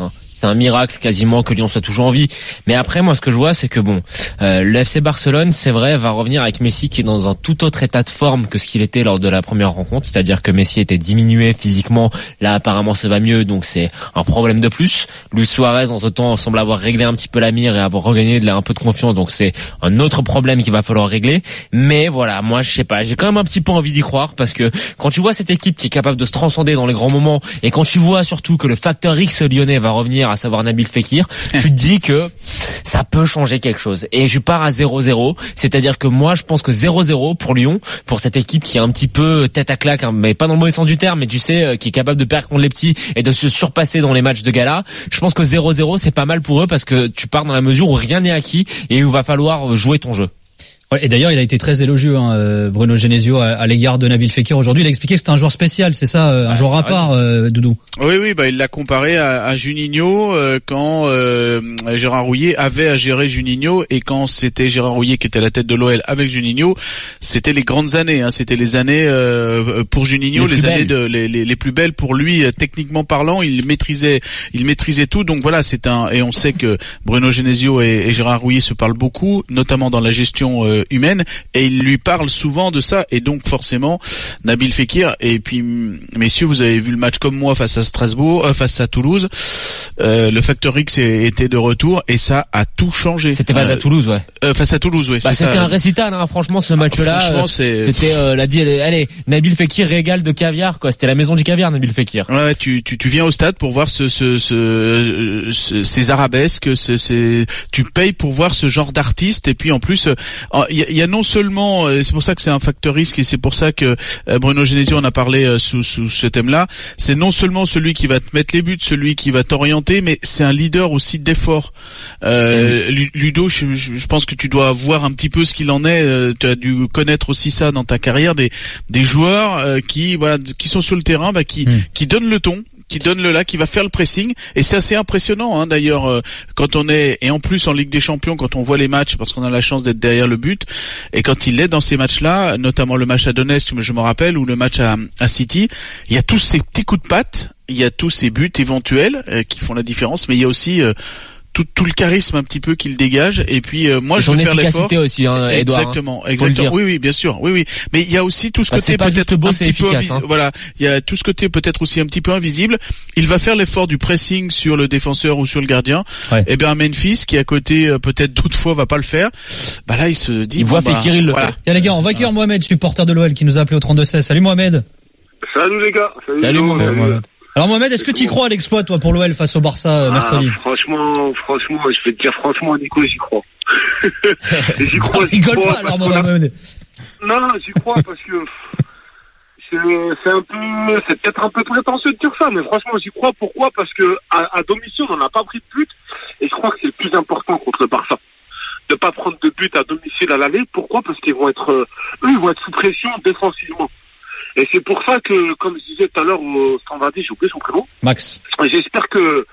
c'est un miracle quasiment que Lyon soit toujours en vie. Mais après, moi, ce que je vois, c'est que bon, le FC Barcelone, c'est vrai, va revenir avec Messi qui est dans un tout autre état de forme que ce qu'il était lors de la première rencontre. C'est-à-dire que Messi était diminué physiquement. Là, apparemment, ça va mieux, donc c'est un problème de plus. Luis Suarez, entre-temps, semble avoir réglé un petit peu la mire et avoir regagné un peu de confiance. Donc c'est un autre problème qu'il va falloir régler. Mais voilà, moi, je sais pas, j'ai quand même un petit peu envie d'y croire parce que quand tu vois cette équipe qui est capable de se transcender dans les grands moments et quand tu vois surtout que le facteur X lyonnais va revenir, à savoir Nabil Fekir, tu te dis que ça peut changer quelque chose. Et je pars à 0-0, c'est-à-dire que moi je pense que 0-0 pour Lyon, pour cette équipe qui est un petit peu tête à claque, hein, mais pas dans le mauvais sens du terme, mais tu sais, qui est capable de perdre contre les petits et de se surpasser dans les matchs de gala. Je pense que 0-0 c'est pas mal pour eux parce que tu pars dans la mesure où rien n'est acquis et où il va falloir jouer ton jeu. Ouais, et d'ailleurs, il a été très élogieux, Bruno Genesio, à l'égard de Nabil Fekir aujourd'hui. Il a expliqué que c'était un joueur spécial, c'est ça, un joueur à part, Doudou. Oui, il l'a comparé à Juninho quand Gérard Rouillet avait à gérer Juninho et quand c'était Gérard Rouillet qui était à la tête de l'OL avec Juninho, c'était les grandes années. Hein, c'était les années pour Juninho, les années les plus belles pour lui, techniquement parlant. Il maîtrisait tout. Donc voilà, et on sait que Bruno Genesio et Gérard Rouillet se parlent beaucoup, notamment dans la gestion humaine, et il lui parle souvent de ça, et donc forcément Nabil Fekir. Et puis messieurs, vous avez vu le match comme moi face à Strasbourg, face à Toulouse, le facteur X était de retour et ça a tout changé. C'était face à Toulouse, ouais. Face à Toulouse, ouais. C'était un récital, hein, franchement, ce match-là. Franchement, c'était allez, Nabil Fekir régale de caviar, quoi. C'était la maison du caviar, Nabil Fekir. Ouais, tu viens au stade pour voir ces arabesques, tu payes pour voir ce genre d'artiste, et puis en plus, il y a non seulement, c'est pour ça que c'est un facteur risque, et c'est pour ça que Bruno Genesio en a parlé sous ce thème-là, c'est non seulement celui qui va te mettre les buts, celui qui va t'orienter, mais c'est un leader aussi d'effort. Ludo, je pense que tu dois voir un petit peu ce qu'il en est, tu as dû connaître aussi ça dans ta carrière, des joueurs qui sont sur le terrain, qui donnent le ton, qui donne le là, qui va faire le pressing, et c'est assez impressionnant, hein, d'ailleurs, quand on est, et en plus en Ligue des Champions, quand on voit les matchs, parce qu'on a la chance d'être derrière le but, et quand il est dans ces matchs-là, notamment le match à Donetsk, je me rappelle, ou le match à City, il y a tous ces petits coups de patte, il y a tous ces buts éventuels qui font la différence, mais il y a aussi tout le charisme un petit peu qu'il dégage, et puis moi je veux faire l'effort aussi, hein, Edouard, exactement. Oui, bien sûr, oui, mais il y a aussi tout ce côté peut-être un petit peu voilà, il y a tout ce côté peut-être aussi un petit peu invisible. Il va faire l'effort du pressing sur le défenseur ou sur le gardien, et bien Memphis qui à côté peut-être d'autres fois va pas le faire, là il se dit, il voit Fekir, il le fait. Tiens les gars, on va accueillir Mohamed, supporter de l'OL, qui nous a appelé au 32-16. Salut Mohamed. Salut les gars. Salut Mohamed. Alors Mohamed, est-ce que tu y crois à l'exploit, toi, pour l'OL face au Barça mercredi? Franchement, je vais te dire franchement, Nico, j'y crois. J'y crois. Rigole pas alors, Mohamed. Non, j'y crois parce que c'est peut-être un peu prétentieux de dire ça, mais franchement, j'y crois. Pourquoi? Parce que à domicile, on n'a pas pris de but, et je crois que c'est le plus important contre le Barça, de pas prendre de but à domicile à l'aller. Pourquoi? Parce qu'ils vont être sous pression défensivement. Et c'est pour ça que, comme je disais tout à l'heure au standardiste, j'ai oublié son prénom. Max. J'espère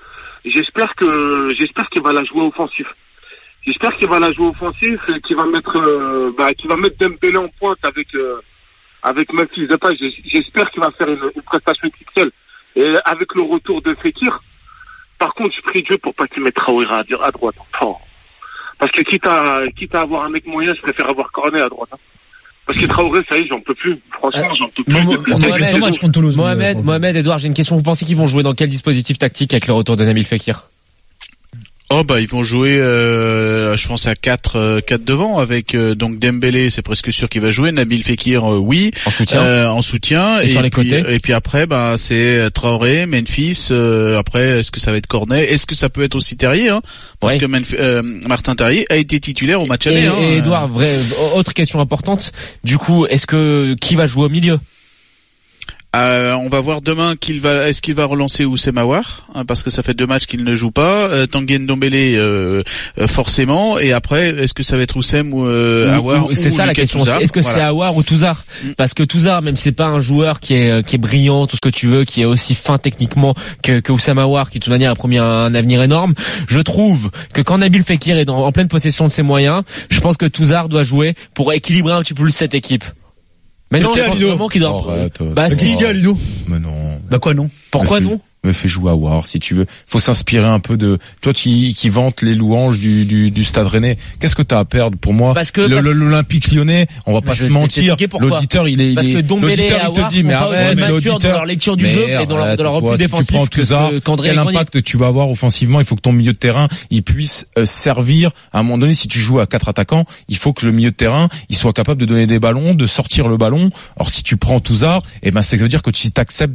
qu'il va la jouer offensif. J'espère qu'il va la jouer offensif et qu'il va mettre Dembélé en pointe avec Memphis Depay. J'espère qu'il va faire une prestation XXL. Et avec le retour de Fekir, par contre, je prie Dieu pour pas qu'il mette Traoré à droite. Parce que quitte à avoir un mec moyen, je préfère avoir Cornet à droite. Parce que Traoré, ça y est, j'en peux plus. Franchement, j'en peux plus. Mohamed, Edouard, j'ai une question. Vous pensez qu'ils vont jouer dans quel dispositif tactique avec le retour de Nabil Fekir? Ils vont jouer, je pense à 4 devant avec donc Dembélé, c'est presque sûr qu'il va jouer. Nabil Fekir, oui, en soutien. Et sur les côtés. Et puis après, c'est Traoré, Memphis. Après, est-ce que ça va être Cornet? Est-ce que ça peut être aussi Terrier, hein? Parce que Martin Terrier a été titulaire au match aller. Et Edouard, autre question importante. Du coup, qui va jouer au milieu? On va voir demain est-ce qu'il va relancer Oussem Aouar, hein, parce que ça fait 2 matchs qu'il ne joue pas. Tanguy Ndombele forcément, et après est-ce que ça va être Oussem ou Aouar? C'est ça la question. Est-ce que c'est Aouar ou Touzard? Parce que Touzard, même si c'est pas un joueur qui est brillant, tout ce que tu veux, qui est aussi fin techniquement que Oussem Aouar, qui de toute manière a promis un avenir énorme, je trouve que quand Nabil Fekir est en pleine possession de ses moyens, je pense que Touzard doit jouer pour équilibrer un petit peu cette équipe. Mais non, je pense vraiment qu'il doit. Ludo. Mais non. Mais non. Quoi non? Pourquoi non? Mais fais jouer Aouar si tu veux. Faut s'inspirer un peu de toi qui vante les louanges du Stade Rennais. Qu'est-ce que t'as à perdre pour moi? Parce que l'Olympique Lyonnais, on va pas se mentir. L'auditeur parce que Dombélé et Aouar te dit mais arrête, mais l'auditeur dans leur lecture du jeu et dans leur repli défensif. Tu prends Touzard, quel impact tu vas avoir offensivement? Il faut que ton milieu de terrain il puisse servir à un moment donné. Si tu joues à 4 attaquants, il faut que le milieu de terrain il soit capable de donner des ballons, de sortir le ballon. Alors si tu prends Touzard, ça veut dire que tu t'acceptes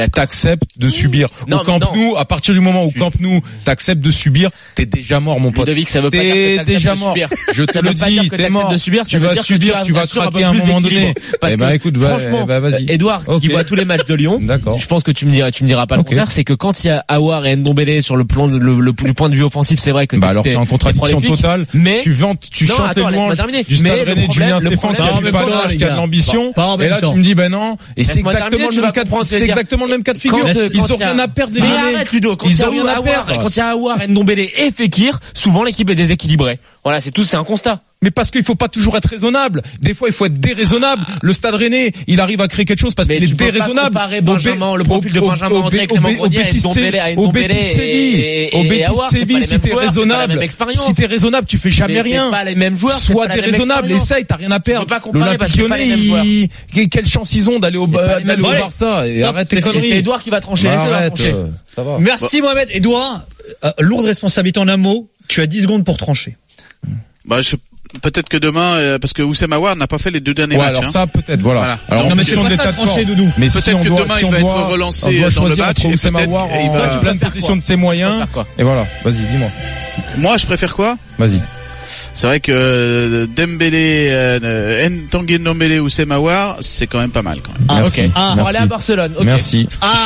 de subir. Au Camp Nou, à partir du moment où Camp Nou t'acceptes de subir, t'es déjà mort, mon pote. Ludovic, ça veut pas dire que t'acceptes déjà de mort. subir. Je te le dis, t'es mort. Tu vas subir, tu vas craquer à un moment donné. Écoute, franchement, vas-y. Edouard, qui voit tous les matchs de Lyon, je pense que tu me diras pas le contraire, c'est que quand il y a Aouar et Ndombélé sur le point de vue offensif, c'est vrai que alors t'es en contradiction totale. Mais tu chantes les louanges du Stade Rennais de Julien Stéphane qui a pas l'âge, qui a de l'ambition. Et là tu me dis non. Et c'est exactement le même cas de figure. Ils ont rien à perdre, les Lyonnais. Arrête, Ludo. Quand il y a Aouar, Ndombélé et Fekir, souvent l'équipe est déséquilibrée. Voilà, c'est tout, c'est un constat. Mais parce qu'il faut pas toujours être raisonnable. Des fois, il faut être déraisonnable. Le Stade Rennais, il arrive à créer quelque chose parce qu'il est déraisonnable. Le profil de Benjamin André, Clément Grenier, au Betis Séville, si t'es raisonnable, tu fais jamais rien. C'est pas les mêmes joueurs. Sois déraisonnable. Essaye, t'as rien à perdre. L'Olympique Lyonnais, quelle chance ils ont d'aller au Barça. Et arrête tes conneries. C'est Edouard qui va trancher les œufs. Merci Mohamed. Edouard, lourde responsabilité en un mot. Tu as 10 secondes pour trancher. Peut-être que demain, parce que Oussem Aouar n'a pas fait les 2 derniers matchs. Alors ça, peut-être, voilà. Alors, non, mais tu vas pas trancher, Doudou. Mais peut-être que demain, il va être relancé dans le match. Et Oussem Aouar en pleine possession de ses moyens. Et voilà. Vas-y, dis-moi. Moi, je préfère quoi? Vas-y. C'est vrai que Dembélé, Tanguy Ndombélé ou Oussem Aouar, c'est quand même pas mal quand même. Merci. Pour aller à Barcelone. Okay. Merci.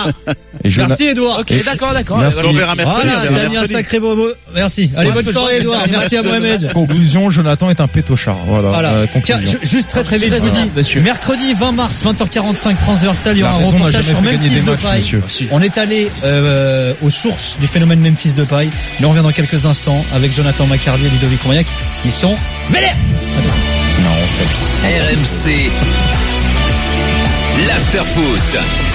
Merci Edouard. Ok, d'accord. Merci. On verra mercredi. Voilà, t'as mis un sacré bobo. Merci. Allez, bonne soirée Edouard. Merci à Mohamed. Conclusion, Jonathan est un pétochard. Voilà. Tiens, juste très vite, je dis, mercredi 20 mars, 20h45, transversal, il y aura un reportage sur Memphis Depay. On est allé aux sources du phénomène Memphis Depay. Nous on revient dans quelques instants avec Jonathan Macardy et Ludovic Romagnac. Ils sont vénères. RMC l'afterfoot.